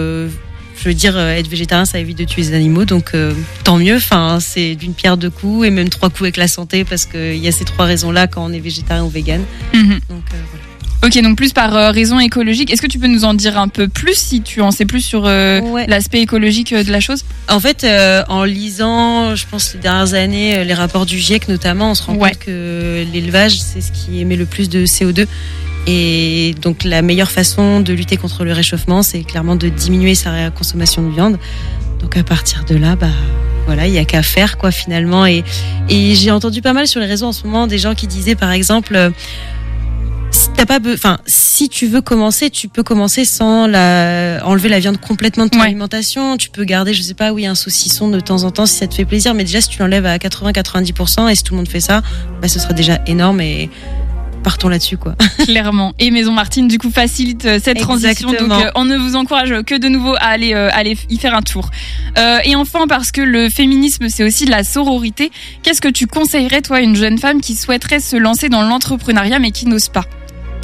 Speaker 4: je veux dire, être végétarien, ça évite de tuer les animaux, donc tant mieux. Enfin, c'est d'une pierre deux coups et même 3 coups avec la santé, parce qu'il y a ces 3 raisons-là quand on est végétarien ou vegan.
Speaker 2: Mhm.
Speaker 4: Donc voilà.
Speaker 2: Ok, donc plus par raison écologique. Est-ce que tu peux nous en dire un peu plus si tu en sais plus sur
Speaker 4: Ouais.
Speaker 2: l'aspect écologique de la chose ?
Speaker 4: En fait, en lisant, je pense les dernières années, les rapports du GIEC notamment, on se rend
Speaker 2: Ouais.
Speaker 4: compte que l'élevage, c'est ce qui émet le plus de CO2. Et donc la meilleure façon de lutter contre le réchauffement, c'est clairement de diminuer sa consommation de viande. Donc à partir de là, voilà, il y a qu'à faire quoi finalement. Et j'ai entendu pas mal sur les réseaux en ce moment des gens qui disaient par exemple, si tu veux commencer, tu peux commencer sans enlever la viande complètement de ton
Speaker 2: Ouais.
Speaker 4: alimentation. Tu peux garder, je sais pas, un saucisson de temps en temps si ça te fait plaisir. Mais déjà, si tu l'enlèves à 80-90%, et si tout le monde fait ça, ce sera déjà énorme et partons là-dessus, quoi.
Speaker 2: Clairement. Et Maison Martine, du coup, facilite cette transition.
Speaker 4: Exactement.
Speaker 2: Donc, on ne vous encourage que de nouveau à aller y faire un tour. Et enfin, parce que le féminisme, c'est aussi de la sororité, qu'est-ce que tu conseillerais, toi, à une jeune femme qui souhaiterait se lancer dans l'entrepreneuriat mais qui n'ose pas ?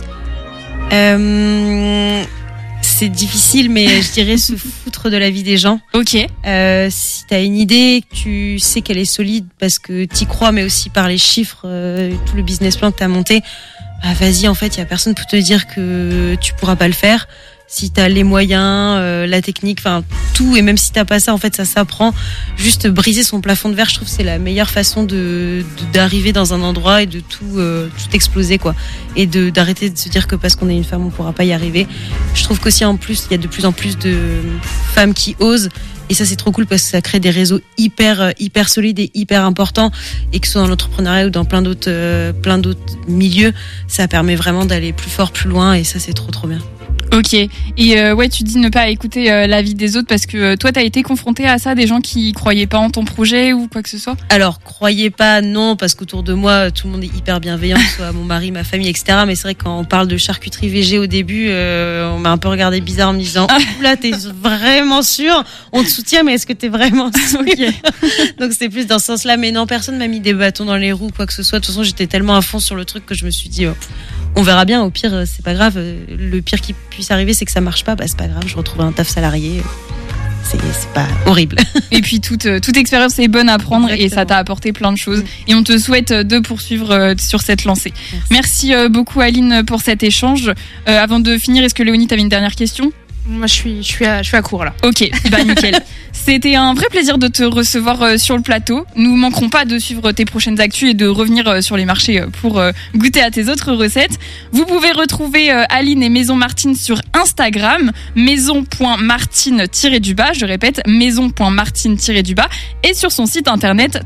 Speaker 4: C'est difficile, mais je dirais se foutre de la vie des gens.
Speaker 2: Ok.
Speaker 4: Si t'as une idée, que tu sais qu'elle est solide parce que t'y crois, mais aussi par les chiffres, tout le business plan que t'as monté, vas-y, en fait, y a personne pour te dire que tu pourras pas le faire. Si t'as les moyens, la technique, enfin tout, et même si t'as pas ça, en fait, ça s'apprend. Juste briser son plafond de verre, je trouve que c'est la meilleure façon d'arriver dans un endroit et de tout exploser, quoi. Et d'arrêter de se dire que parce qu'on est une femme, on pourra pas y arriver. Je trouve qu'aussi en plus, il y a de plus en plus de femmes qui osent. Et ça, c'est trop cool parce que ça crée des réseaux hyper solides et hyper importants. Et que ce soit dans l'entrepreneuriat ou dans plein d'autres milieux, ça permet vraiment d'aller plus fort, plus loin. Et ça, c'est trop bien.
Speaker 2: Ok. Et ouais, tu dis ne pas écouter l'avis des autres parce que toi, t'as été confrontée à ça, des gens qui croyaient pas en ton projet ou quoi que ce soit ?
Speaker 4: Alors, croyez pas, non, parce qu'autour de moi, tout le monde est hyper bienveillant, que ce soit mon mari, ma famille, etc. Mais c'est vrai que quand on parle de charcuterie végé au début, on m'a un peu regardé bizarre en me disant « Oula, t'es vraiment sûre ? On te soutient, mais est-ce que t'es vraiment sûre ?» Donc c'était plus dans ce sens-là. Mais non, personne m'a mis des bâtons dans les roues, quoi que ce soit. De toute façon, j'étais tellement à fond sur le truc que je me suis dit on verra bien, au pire, c'est pas grave. Le pire qui puisse arriver, c'est que ça marche pas. C'est pas grave, je retrouve un taf salarié. C'est pas horrible.
Speaker 2: Et puis toute expérience est bonne à prendre.
Speaker 4: Exactement.
Speaker 2: Et ça t'a apporté plein de choses. Et on te souhaite de poursuivre sur cette lancée. Merci beaucoup Aline pour cet échange. Avant de finir, est-ce que Léonie, t'avais une dernière question ?
Speaker 3: Moi, je suis à court là.
Speaker 2: Ok, bah nickel. C'était un vrai plaisir de te recevoir sur le plateau. Nous manquerons pas de suivre tes prochaines actus et de revenir sur les marchés pour goûter à tes autres recettes. Vous pouvez retrouver Aline et Maison Martine sur Instagram, maison.martine-du-bas, je répète, maison.martine-du-bas, et sur son site internet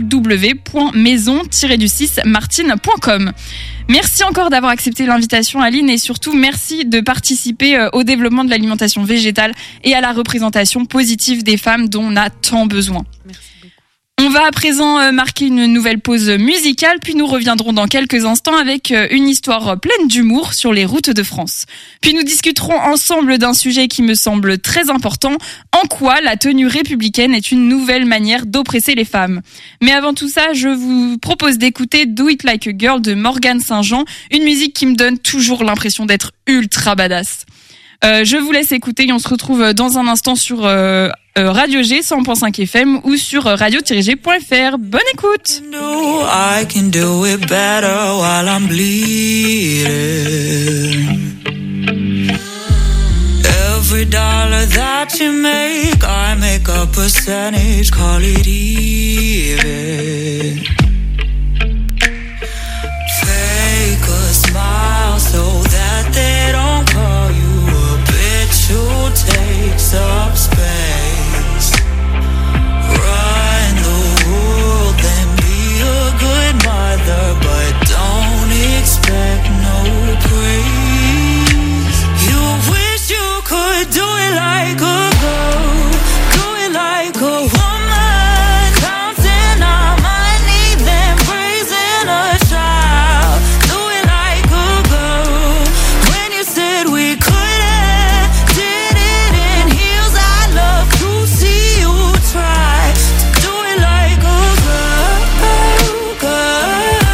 Speaker 2: www.maison-martine.com. Merci encore d'avoir accepté l'invitation Aline et surtout merci de participer au développement de l'alimentation végétale et à la représentation positive des femmes dont on a tant besoin.
Speaker 4: Merci beaucoup.
Speaker 2: On va à présent marquer une nouvelle pause musicale, puis nous reviendrons dans quelques instants avec une histoire pleine d'humour sur les routes de France. Puis nous discuterons ensemble d'un sujet qui me semble très important, en quoi la tenue républicaine est une nouvelle manière d'oppresser les femmes. Mais avant tout ça, je vous propose d'écouter Do It Like a Girl de Morgane Saint-Jean, une musique qui me donne toujours l'impression d'être ultra badass. Je vous laisse écouter et on se retrouve dans un instant sur Radio G 100.5 FM ou sur radio-g.fr. Bonne écoute.
Speaker 7: I can do it better while I'm bleeding. Every dollar that you make, I make a percentage, call it even. Fake a smile so that they don't call you a bitch who takes up space. Run the world and be a good mother, but don't expect no praise. You wish you could do it like a girl, do it like a woman, counting our money, then raising a child. Do it like a girl, when you said we couldn't, did it in heels. I love to see you try to do it like a girl, girl.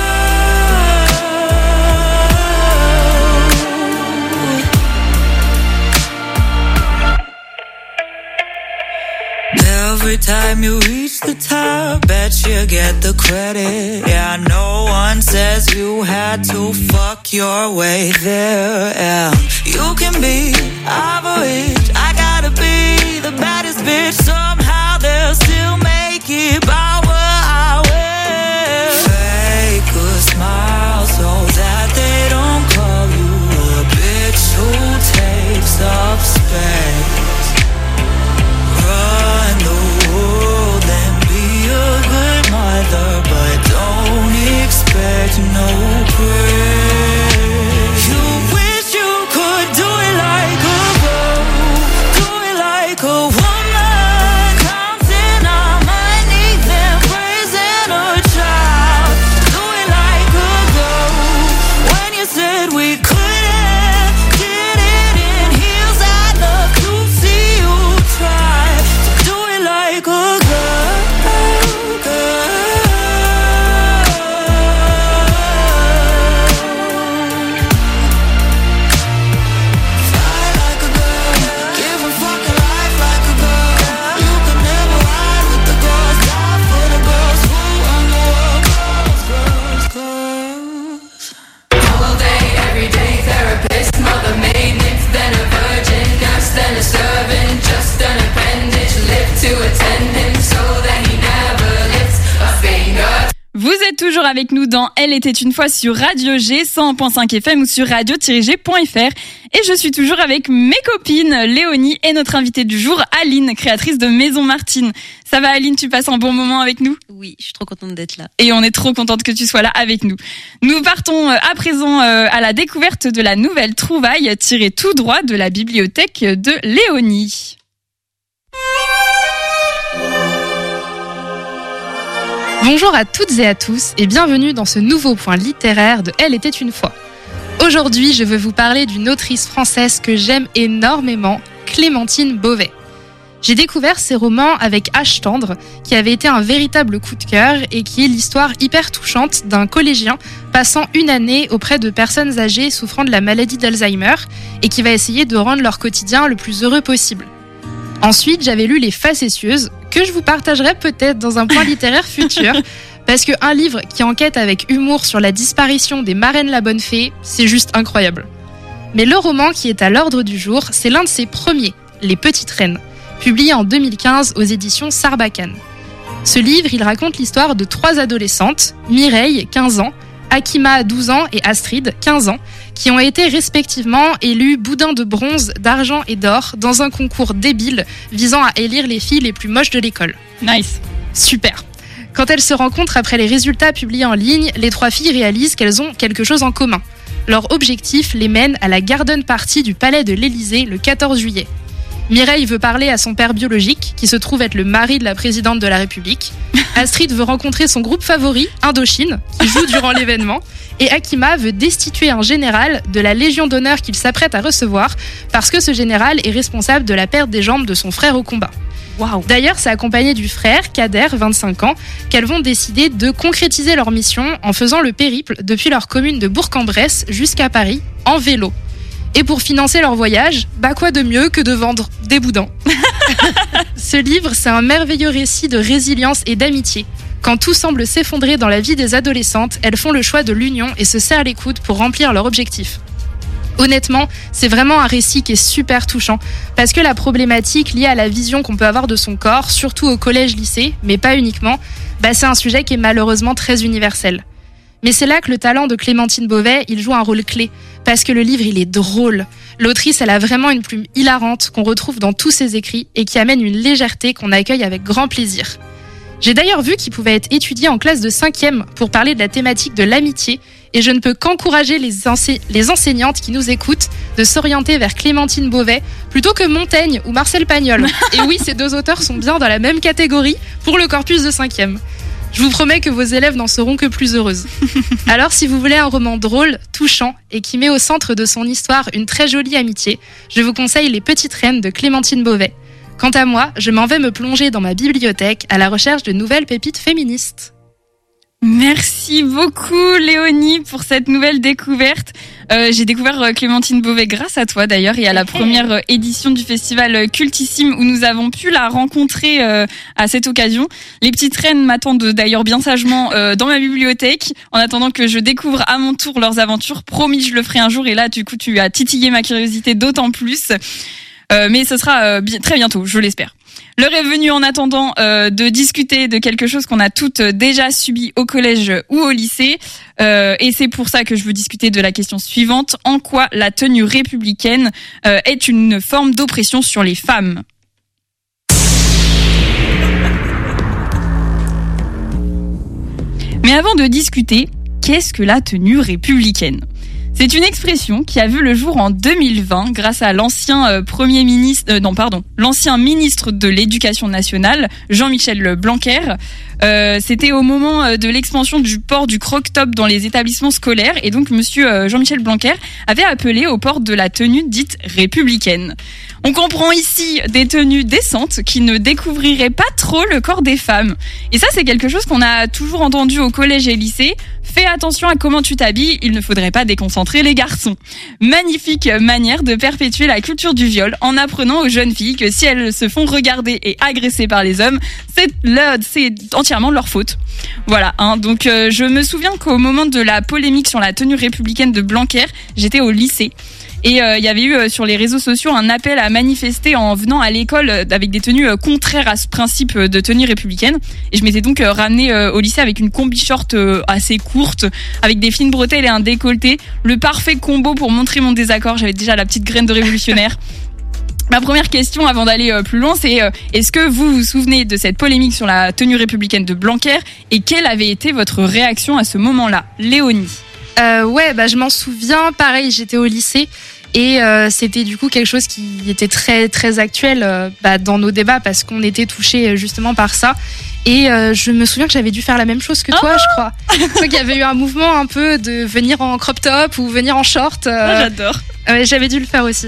Speaker 7: Every time you reach the top, bet you get the credit. Yeah, no one says you had to fuck your way there. Yeah, you can be average, I gotta be the baddest bitch. Somehow they'll still make it by what I wear. Fake a smile so that they don't call you a bitch who takes up space. Run the world and be a good mother, but don't expect no praise. You wish you could do it like a girl, do it like a woman, counting our money, then raising a child. Do it like a girl, when you said we couldn't, did it in heels. I'd love to see you try to do it like a girl, girl. Fly like a girl, give a fucking life like a girl. You can never ride with the girls, die for the girls who run the world. Girls.
Speaker 5: All day, every day, therapist, mother, maid, nymph, then a virgin, nurse, then a servant, just an appendage, live to attend him so that he never lifts a finger.
Speaker 2: Vous êtes toujours avec nous dans Elle était une fois sur Radio G 100.5 FM ou sur radio-g.fr et je suis toujours avec mes copines Léonie et notre invitée du jour Aline, créatrice de Maison Martine. Ça va Aline, tu passes un bon moment avec nous?
Speaker 4: Oui, je suis trop contente d'être là.
Speaker 2: Et on est trop contente que tu sois là avec nous. Nous partons à présent à la découverte de la nouvelle trouvaille tirée tout droit de la bibliothèque de Léonie.
Speaker 3: Bonjour à toutes et à tous et bienvenue dans ce nouveau point littéraire de Elle était une fois. Aujourd'hui, je veux vous parler d'une autrice française que j'aime énormément, Clémentine Beauvais. J'ai découvert ses romans avec Âge tendre, qui avait été un véritable coup de cœur et qui est l'histoire hyper touchante d'un collégien passant une année auprès de personnes âgées souffrant de la maladie d'Alzheimer et qui va essayer de rendre leur quotidien le plus heureux possible. Ensuite, j'avais lu Les Facétieuses, que je vous partagerai peut-être dans un point littéraire futur, parce qu'un livre qui enquête avec humour sur la disparition des marraines la bonne fée, c'est juste incroyable. Mais le roman qui est à l'ordre du jour, c'est l'un de ses premiers, Les Petites Reines, publié en 2015 aux éditions Sarbacane. Ce livre, il raconte l'histoire de 3 adolescentes, Mireille, 15 ans, Akima, 12 ans, et Astrid, 15 ans, qui ont été respectivement élus boudins de bronze, d'argent et d'or dans un concours débile visant à élire les filles les plus moches de l'école.
Speaker 2: Nice.
Speaker 3: Super. Quand elles se rencontrent après les résultats publiés en ligne, les 3 filles réalisent qu'elles ont quelque chose en commun. Leur objectif les mène à la garden party du Palais de l'Élysée le 14 juillet. Mireille veut parler à son père biologique, qui se trouve être le mari de la présidente de la République. Astrid veut rencontrer son groupe favori, Indochine, qui joue durant l'événement. Et Akima veut destituer un général de la Légion d'honneur qu'il s'apprête à recevoir, parce que ce général est responsable de la perte des jambes de son frère au combat.
Speaker 2: Waouh.
Speaker 3: D'ailleurs, c'est accompagné du frère, Kader, 25 ans, qu'elles vont décider de concrétiser leur mission en faisant le périple depuis leur commune de Bourg-en-Bresse jusqu'à Paris, en vélo. Et pour financer leur voyage, bah quoi de mieux que de vendre des boudins. Ce livre, c'est un merveilleux récit de résilience et d'amitié. Quand tout semble s'effondrer dans la vie des adolescentes, elles font le choix de l'union et se serrent les coudes pour remplir leur objectif. Honnêtement, c'est vraiment un récit qui est super touchant, parce que la problématique liée à la vision qu'on peut avoir de son corps, surtout au collège-lycée, mais pas uniquement, bah c'est un sujet qui est malheureusement très universel. Mais c'est là que le talent de Clémentine Beauvais, il joue un rôle clé, parce que le livre, il est drôle. L'autrice, elle a vraiment une plume hilarante qu'on retrouve dans tous ses écrits et qui amène une légèreté qu'on accueille avec grand plaisir. J'ai d'ailleurs vu qu'il pouvait être étudié en classe de 5e pour parler de la thématique de l'amitié, et je ne peux qu'encourager les enseignantes qui nous écoutent de s'orienter vers Clémentine Beauvais plutôt que Montaigne ou Marcel Pagnol. Et oui, ces deux auteurs sont bien dans la même catégorie pour le corpus de 5e. Je vous promets que vos élèves n'en seront que plus heureuses. Alors, si vous voulez un roman drôle, touchant et qui met au centre de son histoire une très jolie amitié, je vous conseille Les Petites Reines de Clémentine Beauvais. Quant à moi, je m'en vais me plonger dans ma bibliothèque à la recherche de nouvelles pépites féministes.
Speaker 2: Merci beaucoup Léonie pour cette nouvelle découverte. J'ai découvert Clémentine Beauvais grâce à toi d'ailleurs et à la première édition du festival Cultissime où nous avons pu la rencontrer à cette occasion. Les Petites Reines m'attendent d'ailleurs bien sagement dans ma bibliothèque en attendant que je découvre à mon tour leurs aventures. Promis, je le ferai un jour et là du coup tu as titillé ma curiosité d'autant plus. Mais ce sera très bientôt, je l'espère. L'heure est venue en attendant de discuter de quelque chose qu'on a toutes déjà subi au collège ou au lycée. Et c'est pour ça que je veux discuter de la question suivante. En quoi la tenue républicaine est une forme d'oppression sur les femmes ? Mais avant de discuter, qu'est-ce que la tenue républicaine ? C'est une expression qui a vu le jour en 2020 grâce à l'ancien ministre de l'Éducation nationale, Jean-Michel Blanquer. C'était au moment de l'expansion du port du croc-top dans les établissements scolaires et donc monsieur Jean-Michel Blanquer avait appelé au port de la tenue dite républicaine. On comprend ici des tenues décentes qui ne découvriraient pas trop le corps des femmes. Et ça, c'est quelque chose qu'on a toujours entendu au collège et lycée. Fais attention à comment tu t'habilles, il ne faudrait pas déconcentrer les garçons. Magnifique manière de perpétuer la culture du viol en apprenant aux jeunes filles que si elles se font regarder et agresser par les hommes, c'est entièrement de leur faute. Voilà, donc je me souviens qu'au moment de la polémique sur la tenue républicaine de Blanquer, j'étais au lycée. Et il y avait eu sur les réseaux sociaux un appel à manifester en venant à l'école avec des tenues contraires à ce principe de tenue républicaine. Et je m'étais donc ramenée au lycée avec une combi short assez courte, avec des fines bretelles et un décolleté. Le parfait combo pour montrer mon désaccord. J'avais déjà la petite graine de révolutionnaire. Ma première question avant d'aller plus loin, c'est est-ce que vous vous souvenez de cette polémique sur la tenue républicaine de Blanquer et quelle avait été votre réaction à ce moment-là, Léonie ?
Speaker 3: Je m'en souviens. Pareil, j'étais au lycée et c'était du coup quelque chose qui était très très actuel dans nos débats parce qu'on était touchés justement par ça. Et je me souviens que j'avais dû faire la même chose que toi, je crois. Donc il y avait eu un mouvement un peu de venir en crop top ou venir en short.
Speaker 2: J'adore.
Speaker 3: J'avais dû le faire aussi.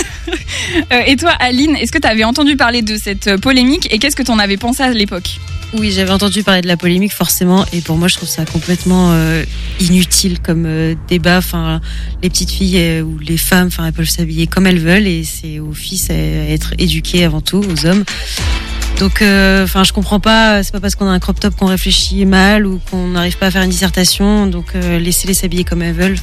Speaker 2: Et toi, Aline, est-ce que tu avais entendu parler de cette polémique et qu'est-ce que tu en avais pensé à l'époque ?
Speaker 4: Oui, j'avais entendu parler de la polémique forcément et pour moi je trouve ça complètement inutile comme débat. Enfin, les petites filles ou les femmes, enfin elles peuvent s'habiller comme elles veulent et c'est aux filles à être éduquées avant tout, aux hommes. Donc, je comprends pas. C'est pas parce qu'on a un crop top qu'on réfléchit mal ou qu'on n'arrive pas à faire une dissertation. Donc, laissez-les s'habiller comme elles veulent.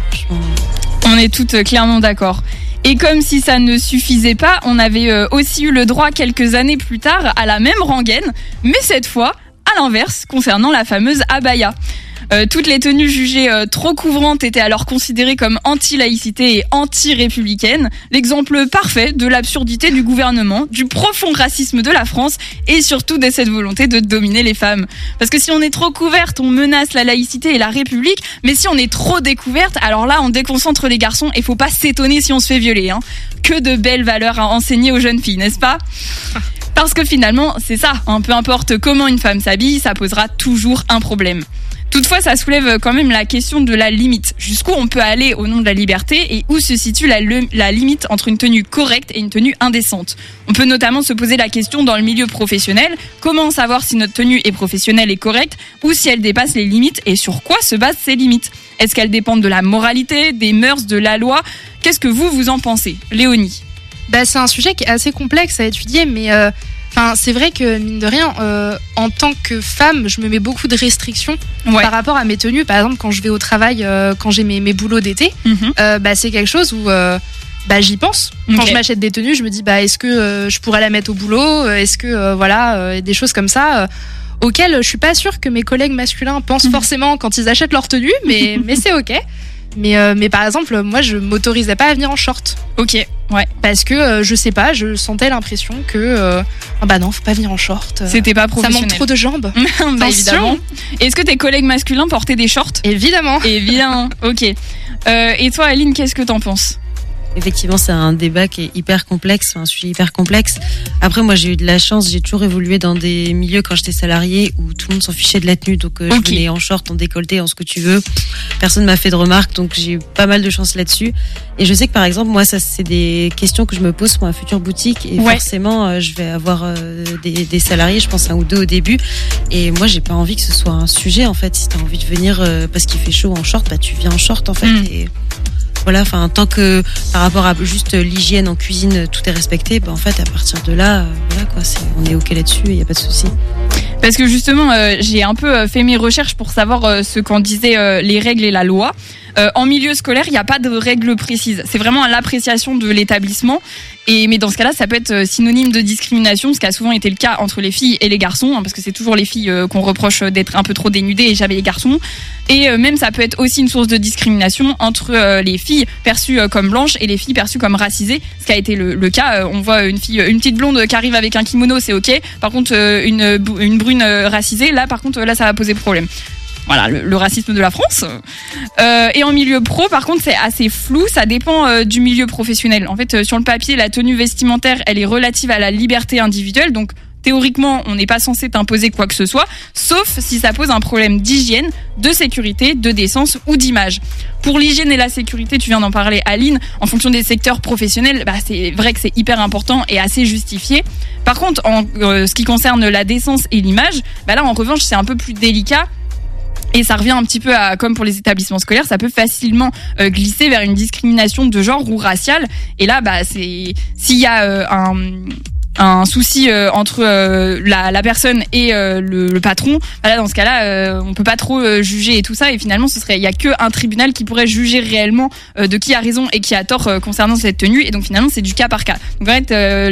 Speaker 2: On est toutes clairement d'accord. Et comme si ça ne suffisait pas, on avait aussi eu le droit quelques années plus tard à la même rengaine, mais cette fois à l'inverse concernant la fameuse abaya. Toutes les tenues jugées trop couvrantes étaient alors considérées comme anti-laïcité et anti-républicaines. L'exemple parfait de l'absurdité du gouvernement, du profond racisme de la France et surtout de cette volonté de dominer les femmes. Parce que si on est trop couverte, on menace la laïcité et la République, mais si on est trop découverte, alors là on déconcentre les garçons et faut pas s'étonner si on se fait violer. Hein. Que de belles valeurs à enseigner aux jeunes filles, n'est-ce pas ? Parce que finalement, c'est ça, hein, peu importe comment une femme s'habille, ça posera toujours un problème. Toutefois, ça soulève quand même la question de la limite. Jusqu'où on peut aller au nom de la liberté et où se situe la limite entre une tenue correcte et une tenue indécente. On peut notamment se poser la question dans le milieu professionnel, comment savoir si notre tenue est professionnelle et correcte ou si elle dépasse les limites et sur quoi se basent ces limites. Est-ce qu'elles dépendent de la moralité, des mœurs, de la loi ? Qu'est-ce que vous en pensez ? Léonie ?
Speaker 3: C'est un sujet qui est assez complexe à étudier, mais c'est vrai que, mine de rien, en tant que femme, je me mets beaucoup de restrictions par rapport à mes tenues. Par exemple, quand je vais au travail, quand j'ai mes boulots d'été, c'est quelque chose où j'y pense. Quand je m'achète des tenues, je me dis est-ce que je pourrais la mettre au boulot ? Est-ce que des choses comme ça auxquelles je suis pas sûre que mes collègues masculins pensent forcément quand ils achètent leur tenue, mais c'est ok. Mais par exemple, moi, je m'autorisais pas à venir en short.
Speaker 2: Ok, ouais.
Speaker 3: Parce que je sais pas, je sentais l'impression que non, faut pas venir en short.
Speaker 2: C'était pas professionnel.
Speaker 3: Ça manque trop de jambes.
Speaker 2: Évidemment. Est-ce que tes collègues masculins portaient des shorts ?
Speaker 3: Évidemment.
Speaker 2: Évidemment. Ok. Et toi, Aline, qu'est-ce que t'en penses ?
Speaker 4: Effectivement, c'est un débat qui est hyper complexe, un sujet hyper complexe. Après, moi, j'ai eu de la chance, j'ai toujours évolué dans des milieux quand j'étais salariée où tout le monde s'en fichait de la tenue. Donc, je venais en short, en décolleté, en ce que tu veux. Personne m'a fait de remarques, donc j'ai eu pas mal de chance là-dessus. Et je sais que, par exemple, moi, ça, c'est des questions que je me pose pour ma future boutique. Et forcément, je vais avoir des salariés, je pense un ou deux au début. Et moi, j'ai pas envie que ce soit un sujet, en fait. Si t'as envie de venir parce qu'il fait chaud en short, tu viens en short, en fait. Et voilà, tant que par rapport à juste l'hygiène en cuisine, tout est respecté, en fait, à partir de là, on est ok là-dessus et il y a pas de souci.
Speaker 2: Parce que justement, j'ai un peu fait mes recherches pour savoir ce qu'en disaient les règles et la loi. En milieu scolaire, il n'y a pas de règles précises. C'est vraiment à l'appréciation de l'établissement. Mais dans ce cas-là, ça peut être synonyme de discrimination, ce qui a souvent été le cas entre les filles et les garçons, parce que c'est toujours les filles qu'on reproche d'être un peu trop dénudées et jamais les garçons. Et même ça peut être aussi une source de discrimination entre les filles perçues comme blanches et les filles perçues comme racisées, ce qui a été le cas. On voit une petite blonde qui arrive avec un kimono, c'est ok. Par contre, une brune racisée, là par contre, là ça va poser problème. Voilà, le racisme de la France. Et en milieu pro, par contre, c'est assez flou. Ça dépend du milieu professionnel. En fait, sur le papier, la tenue vestimentaire, elle est relative à la liberté individuelle. Donc, théoriquement, on n'est pas censé t'imposer quoi que ce soit, sauf si ça pose un problème d'hygiène, de sécurité, de décence ou d'image. Pour l'hygiène et la sécurité, tu viens d'en parler, Aline, en fonction des secteurs professionnels, c'est vrai que c'est hyper important et assez justifié. Par contre, en ce qui concerne la décence et l'image, là, en revanche, c'est un peu plus délicat. Et ça revient un petit peu à, comme pour les établissements scolaires, ça peut facilement glisser vers une discrimination de genre ou raciale. Et là, s'il y a un souci entre la personne et le patron, là dans ce cas-là, on peut pas trop juger et tout ça. Et finalement, il y a que un tribunal qui pourrait juger réellement de qui a raison et qui a tort concernant cette tenue. Et donc finalement, c'est du cas par cas. Donc en fait,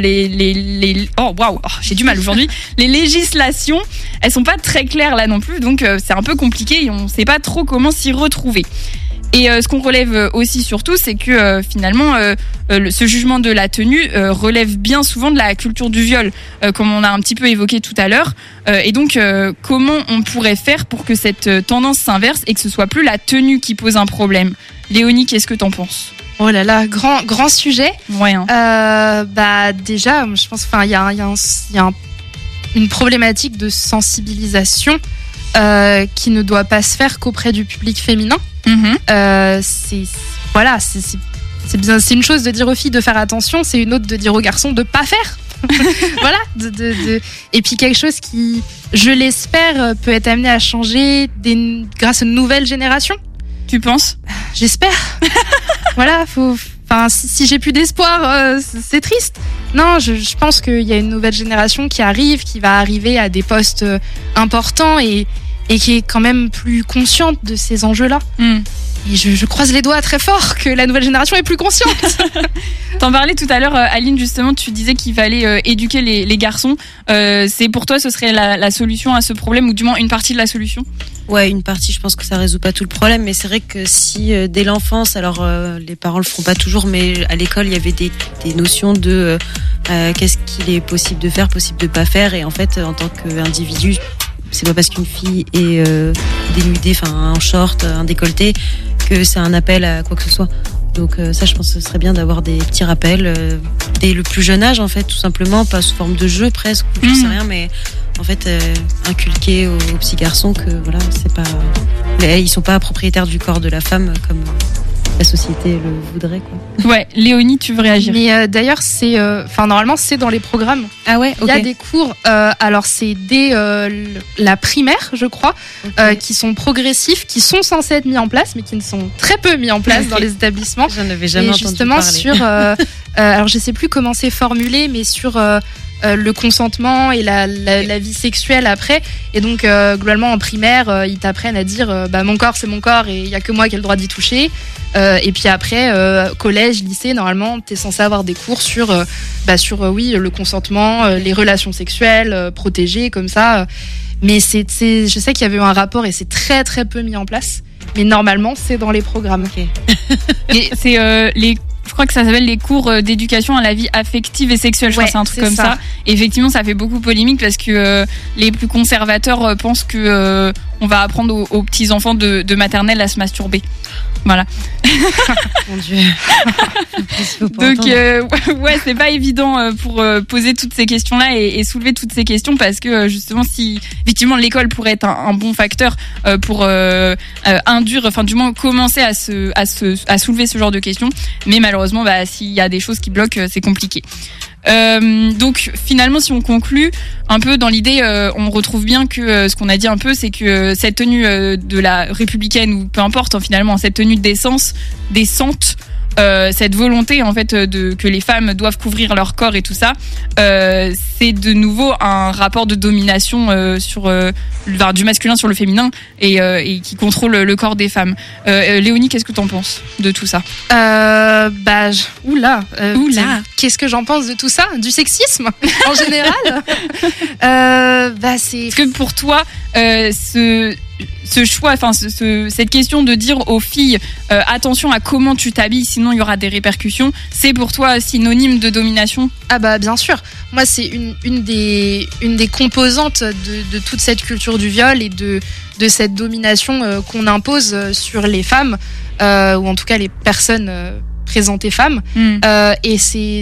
Speaker 2: j'ai du mal aujourd'hui. Les législations, elles sont pas très claires là non plus. Donc c'est un peu compliqué et on sait pas trop comment s'y retrouver. Et ce qu'on relève aussi surtout, c'est que finalement, ce jugement de la tenue relève bien souvent de la culture du viol, comme on a un petit peu évoqué tout à l'heure. Et donc, comment on pourrait faire pour que cette tendance s'inverse et que ce soit plus la tenue qui pose un problème ? Léonie, qu'est-ce que t'en penses ?
Speaker 3: Oh là là, grand sujet.
Speaker 2: Ouais.
Speaker 3: Déjà, je pense, il y a une problématique de sensibilisation qui ne doit pas se faire qu'auprès du public féminin. C'est bien, c'est une chose de dire aux filles de faire attention, c'est une autre de dire aux garçons de pas faire. Voilà, et puis quelque chose qui, je l'espère, peut être amené à changer grâce à une nouvelle génération.
Speaker 2: Tu penses ?
Speaker 3: J'espère. Voilà, si j'ai plus d'espoir, c'est triste. Non, je pense qu'il y a une nouvelle génération qui va arriver à des postes importants et qui est quand même plus consciente de ces enjeux-là. Et je croise les doigts très fort que la nouvelle génération est plus consciente.
Speaker 2: T'en parlais tout à l'heure, Aline, justement, tu disais qu'il fallait éduquer les garçons. C'est pour toi, ce serait la solution à ce problème, ou du moins une partie de la solution?
Speaker 4: Ouais, une partie, je pense que ça résout pas tout le problème, mais c'est vrai que si dès l'enfance, alors les parents le feront pas toujours, mais à l'école il y avait des notions de qu'est-ce qu'il est possible de faire, possible de pas faire, et en fait en tant qu'individu, c'est pas parce qu'une fille est dénudée, enfin en short, un décolleté, que c'est un appel à quoi que ce soit. Donc ça, je pense que ce serait bien d'avoir des petits rappels dès le plus jeune âge, en fait, tout simplement, pas sous forme de jeu presque, je sais rien, mais en fait inculquer aux petits garçons que voilà, c'est pas, ils sont pas propriétaires du corps de la femme comme la société le voudrait, quoi.
Speaker 2: Ouais, Léonie, tu veux réagir?
Speaker 3: Mais d'ailleurs, c'est, normalement, c'est dans les programmes.
Speaker 4: Ah ouais,
Speaker 3: Il y a des cours, alors c'est dès la primaire, je crois, qui sont progressifs, qui sont censés être mis en place, mais qui ne sont très peu mis en place dans les établissements.
Speaker 4: J'en avais jamais
Speaker 3: et
Speaker 4: entendu
Speaker 3: justement
Speaker 4: parler.
Speaker 3: sur, alors je sais plus comment c'est formulé, mais sur le consentement et la vie sexuelle après. Et donc globalement en primaire, ils t'apprennent à dire mon corps c'est mon corps et il y a que moi qui ai le droit d'y toucher. Et puis après collège, lycée, normalement t'es censé avoir des cours sur le consentement, les relations sexuelles protégées comme ça. Mais je sais qu'il y avait eu un rapport et c'est très très peu mis en place. Mais normalement c'est dans les programmes.
Speaker 4: Ok.
Speaker 2: Et c'est je crois que ça s'appelle les cours d'éducation à la vie affective et sexuelle. Je crois que c'est un truc comme ça. Et effectivement, ça fait beaucoup polémique parce que les plus conservateurs pensent que on va apprendre aux petits enfants de maternelle à se masturber. Voilà.
Speaker 4: Mon Dieu.
Speaker 2: Donc ouais, c'est pas évident pour poser toutes ces questions-là et soulever toutes ces questions, parce que justement, si effectivement l'école pourrait être un bon facteur pour induire, enfin du moins commencer à soulever ce genre de questions, mais malheureusement, s'il y a des choses qui bloquent, c'est compliqué. Donc finalement, si on conclut un peu dans l'idée, on retrouve bien que ce qu'on a dit un peu, c'est que cette tenue de la républicaine, ou peu importe, finalement cette tenue décente, cette volonté en fait que les femmes doivent couvrir leur corps et tout ça, c'est de nouveau un rapport de domination sur du masculin sur le féminin et qui contrôle le corps des femmes. Léonie, qu'est-ce que t'en penses de tout ça?
Speaker 3: Oula. Qu'est-ce que j'en pense de tout ça? Du sexisme en général. C'est.
Speaker 2: Est-ce que pour toi, ce choix, cette question de dire aux filles attention à comment tu t'habilles, sinon il y aura des répercussions, c'est pour toi synonyme de domination?
Speaker 3: Ah bien sûr. Moi, c'est une des composantes de toute cette culture du viol et de cette domination qu'on impose sur les femmes, ou en tout cas les personnes présentées femmes. Et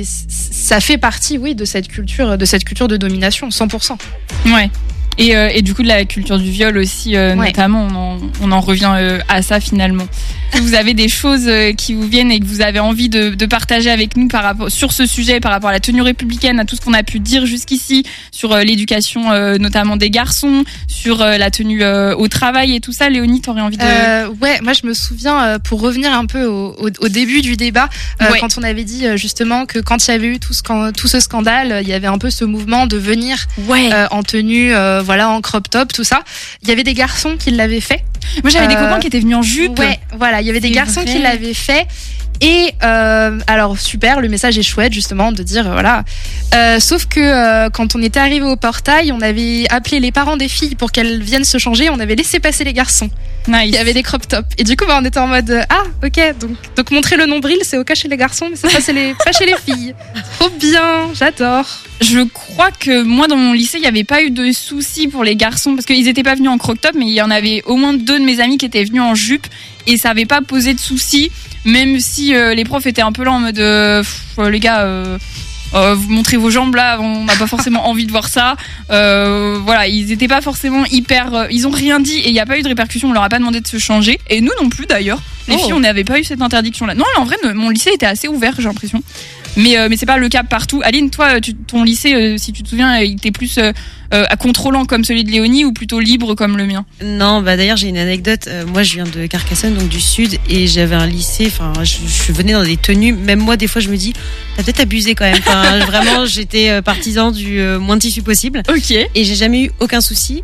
Speaker 3: ça fait partie, oui, de cette culture de domination, 100%.
Speaker 2: Ouais. Et du coup de la culture du viol aussi, notamment, on en revient à ça finalement. Vous avez des choses qui vous viennent et que vous avez envie de partager avec nous sur ce sujet, par rapport à la tenue républicaine, à tout ce qu'on a pu dire jusqu'ici, sur l'éducation notamment des garçons, sur la tenue au travail et tout ça. Léonie, t'aurais envie de...
Speaker 3: Ouais, moi je me souviens, pour revenir un peu au début du débat, quand on avait dit justement que quand il y avait eu tout ce scandale, il y avait un peu ce mouvement de venir en tenue, en crop top, tout ça. Il y avait des garçons qui l'avaient fait.
Speaker 2: Moi j'avais des copains qui étaient venus en jupe.
Speaker 3: Ouais, voilà, il y avait des garçons qui l'avaient fait. Et alors super, le message est chouette justement de dire voilà. Sauf que quand on était arrivé au portail, on avait appelé les parents des filles pour qu'elles viennent se changer. On avait laissé passer les garçons.
Speaker 2: Nice.
Speaker 3: Il y avait des crop tops. Et du coup, on était en mode ok, donc montrer le nombril, c'est ok chez les garçons, mais c'est pas chez les filles. Trop bien, j'adore.
Speaker 2: Je crois que moi dans mon lycée, il n'y avait pas eu de soucis pour les garçons parce qu'ils n'étaient pas venus en crop top, mais il y en avait au moins 2 de mes amis qui étaient venus en jupe et ça n'avait pas posé de soucis, même si les profs étaient un peu là en mode les gars, vous montrez vos jambes là, on n'a pas forcément envie de voir ça. Voilà, ils n'étaient pas forcément hyper, ils ont rien dit et il n'y a pas eu de répercussions, on leur a pas demandé de se changer et nous non plus d'ailleurs. Les filles, on n'avait pas eu cette interdiction là. Non, en vrai, mon lycée était assez ouvert, j'ai l'impression. Mais c'est pas le cas partout. Aline, toi, ton lycée, si tu te souviens, il était plus contrôlant comme celui de Léonie ou plutôt libre comme le mien?
Speaker 4: Non, d'ailleurs j'ai une anecdote. Moi, je viens de Carcassonne, donc du sud, et j'avais un lycée. Enfin, je venais dans des tenues. Même moi, des fois, je me dis, t'as peut-être abusé quand même. Enfin, vraiment, j'étais partisan du moins de tissu possible.
Speaker 2: Ok.
Speaker 4: Et j'ai jamais eu aucun souci.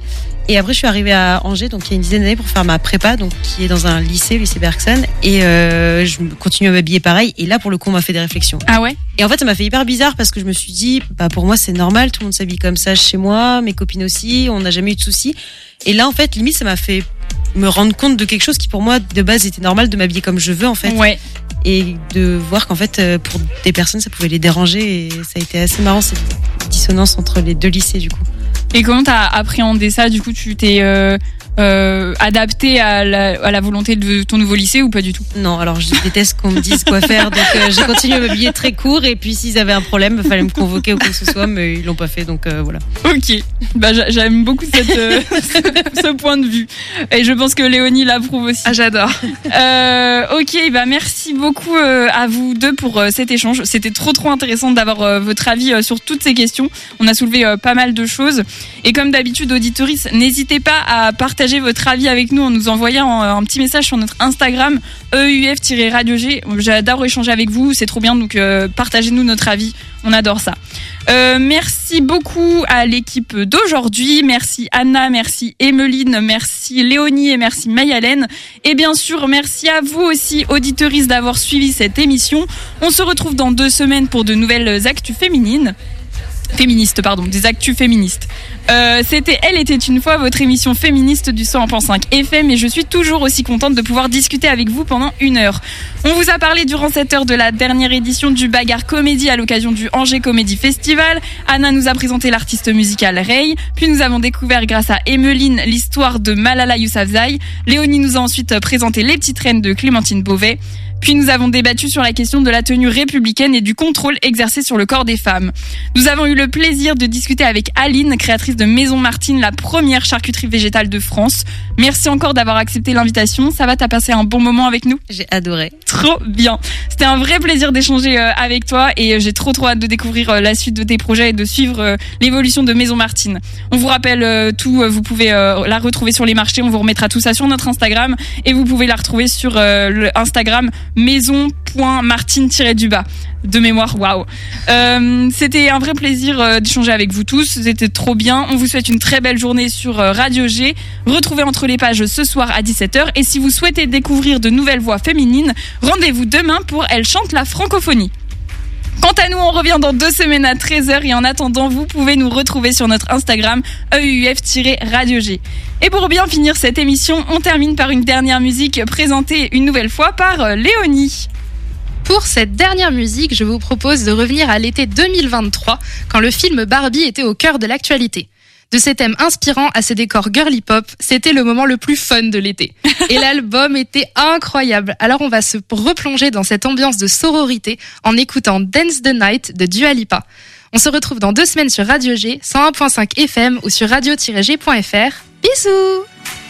Speaker 4: Et après, je suis arrivée à Angers, donc il y a une dizaine d'années, pour faire ma prépa, donc qui est dans un lycée Bergson. Et je continue à m'habiller pareil. Et là, pour le coup, on m'a fait des réflexions.
Speaker 2: Ah ouais?
Speaker 4: Et en fait, ça m'a fait hyper bizarre parce que je me suis dit, pour moi, c'est normal, tout le monde s'habille comme ça chez moi, mes copines aussi, on n'a jamais eu de soucis. Et là, en fait, limite, ça m'a fait me rendre compte de quelque chose qui, pour moi, de base, était normal de m'habiller comme je veux, en fait.
Speaker 2: Ouais.
Speaker 4: Et de voir qu'en fait, pour des personnes, ça pouvait les déranger. Et ça a été assez marrant, cette dissonance entre les deux lycées, du coup.
Speaker 2: Et comment t'as appréhendé ça? Du coup, tu t'es adapté à la volonté de ton nouveau lycée ou pas du tout?
Speaker 4: Non, alors je déteste qu'on me dise quoi faire, donc j'ai continué à m'habiller très court. Et puis s'ils avaient un problème, il fallait me convoquer ou quoi que ce soit, mais ils l'ont pas fait, donc voilà.
Speaker 2: Ok, j'aime beaucoup ce point de vue. Et je pense que Léonie l'approuve aussi.
Speaker 3: Ah, j'adore.
Speaker 2: Ok, merci beaucoup à vous deux pour cet échange. C'était trop intéressant d'avoir votre avis sur toutes ces questions. On a soulevé pas mal de choses. Et comme d'habitude, auditoris, n'hésitez pas à partager votre avis avec nous en nous envoyant un petit message sur notre Instagram EUF-Radio G. J'adore échanger avec vous, c'est trop bien, donc partagez-nous notre avis, on adore ça. Merci beaucoup à l'équipe d'aujourd'hui, merci Anna, merci Emeline, merci Léonie et merci Mayalène. Et bien sûr, merci à vous aussi, auditeuristes, d'avoir suivi cette émission. On se retrouve dans 2 semaines pour de nouvelles actus des actus féministes. C'était Elle était une fois, votre émission féministe du 101.5 FM, et je suis toujours aussi contente de pouvoir discuter avec vous pendant 1 heure. On vous a parlé durant cette heure de la dernière édition du Bagarre Comédie à l'occasion du Angers Comedy Festival. Anna nous a présenté l'artiste musicale Ray, puis nous avons découvert grâce à Emeline l'histoire de Malala Yousafzai. Léonie nous a ensuite présenté Les Petites Reines de Clémentine Beauvais. Puis nous avons débattu sur la question de la tenue républicaine et du contrôle exercé sur le corps des femmes. Nous avons eu le plaisir de discuter avec Aline, créatrice de Maison Martine, la première charcuterie végétale de France. Merci encore d'avoir accepté l'invitation. Ça va, t'as passé un bon moment avec nous?
Speaker 4: J'ai adoré.
Speaker 2: Trop bien. C'était un vrai plaisir d'échanger avec toi et j'ai trop hâte de découvrir la suite de tes projets et de suivre l'évolution de Maison Martine. On vous rappelle tout, vous pouvez la retrouver sur les marchés, on vous remettra tout ça sur notre Instagram et vous pouvez la retrouver sur le Instagram maison.martine-du-bas. De mémoire, waouh. C'était un vrai plaisir d'échanger avec vous tous. C'était trop bien. On vous souhaite une très belle journée sur Radio G. Retrouvez Entre les pages ce soir à 17h. Et si vous souhaitez découvrir de nouvelles voix féminines, rendez-vous demain pour Elle chante la francophonie. Quant à nous, on revient dans 2 semaines à 13h et en attendant, vous pouvez nous retrouver sur notre Instagram EUF-Radio G. Et pour bien finir cette émission, on termine par une dernière musique présentée une nouvelle fois par Léonie.
Speaker 3: Pour cette dernière musique, je vous propose de revenir à l'été 2023, quand le film Barbie était au cœur de l'actualité. De ses thèmes inspirants à ses décors girly pop, c'était le moment le plus fun de l'été. Et l'album était incroyable. Alors on va se replonger dans cette ambiance de sororité en écoutant Dance the Night de Dua Lipa. On se retrouve dans 2 semaines sur Radio G, 101.5 FM ou sur radio-g.fr. Bisous!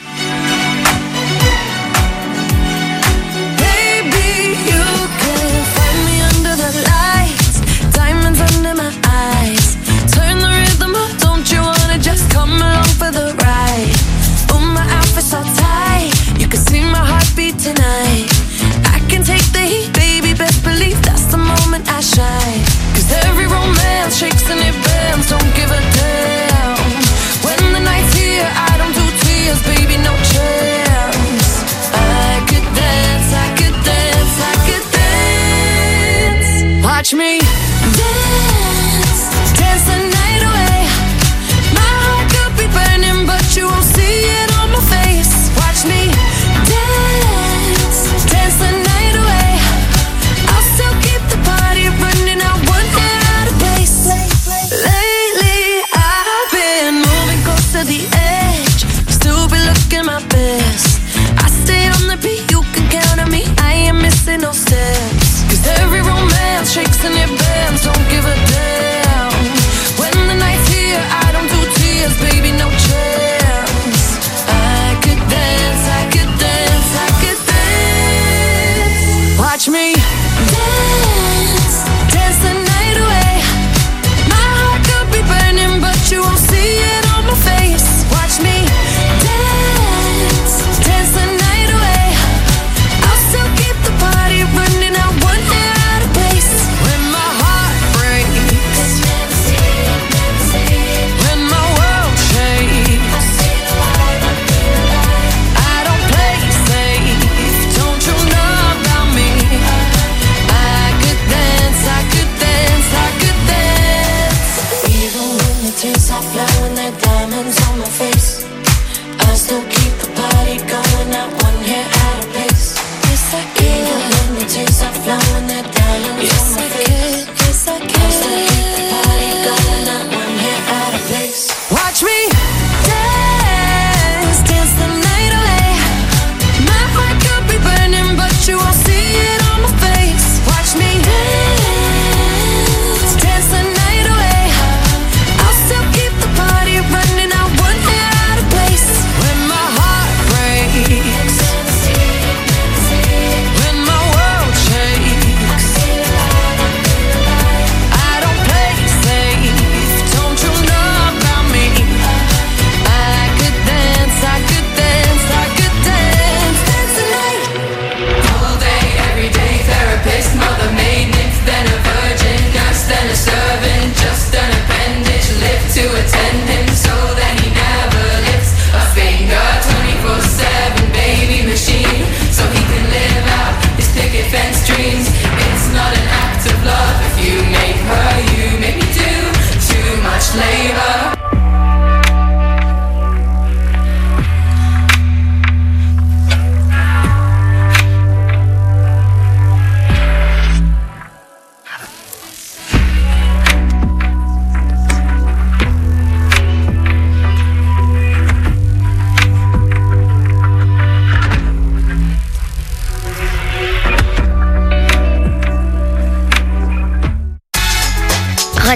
Speaker 1: Just come along for the ride. Oh, my outfit's so tight. You can see my heartbeat tonight. I can take the heat, baby, best believe that's the moment I shine. 'Cause every romance shakes and it bends, don't give a damn. When the night's here, I don't do tears, baby, no chance. I could dance, I could dance, I could dance. Watch me dance, dance the night away. Burning, but you won't see it on my face. Watch me dance, dance the night away. I'll still keep the party running, I won't get out of place. Lately, I've been moving close to the edge, still be looking my best. I stay on the beat, you can count on me, I ain't missing no steps. 'Cause every romance shakes and it bends, don't give a damn. When the night's here, I don't do tears, baby, no chance. I could dance, I could dance, I could dance. Watch me dance, dance the night away. My heart could be burning, but you won't see it on my face. Watch me dance, dance the night away. I'll still keep the party running, I won't get out of place. When my heart breaks,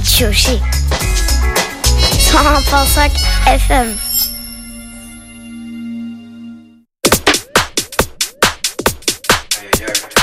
Speaker 8: radio G. 101.5 FM.
Speaker 9: Yeah.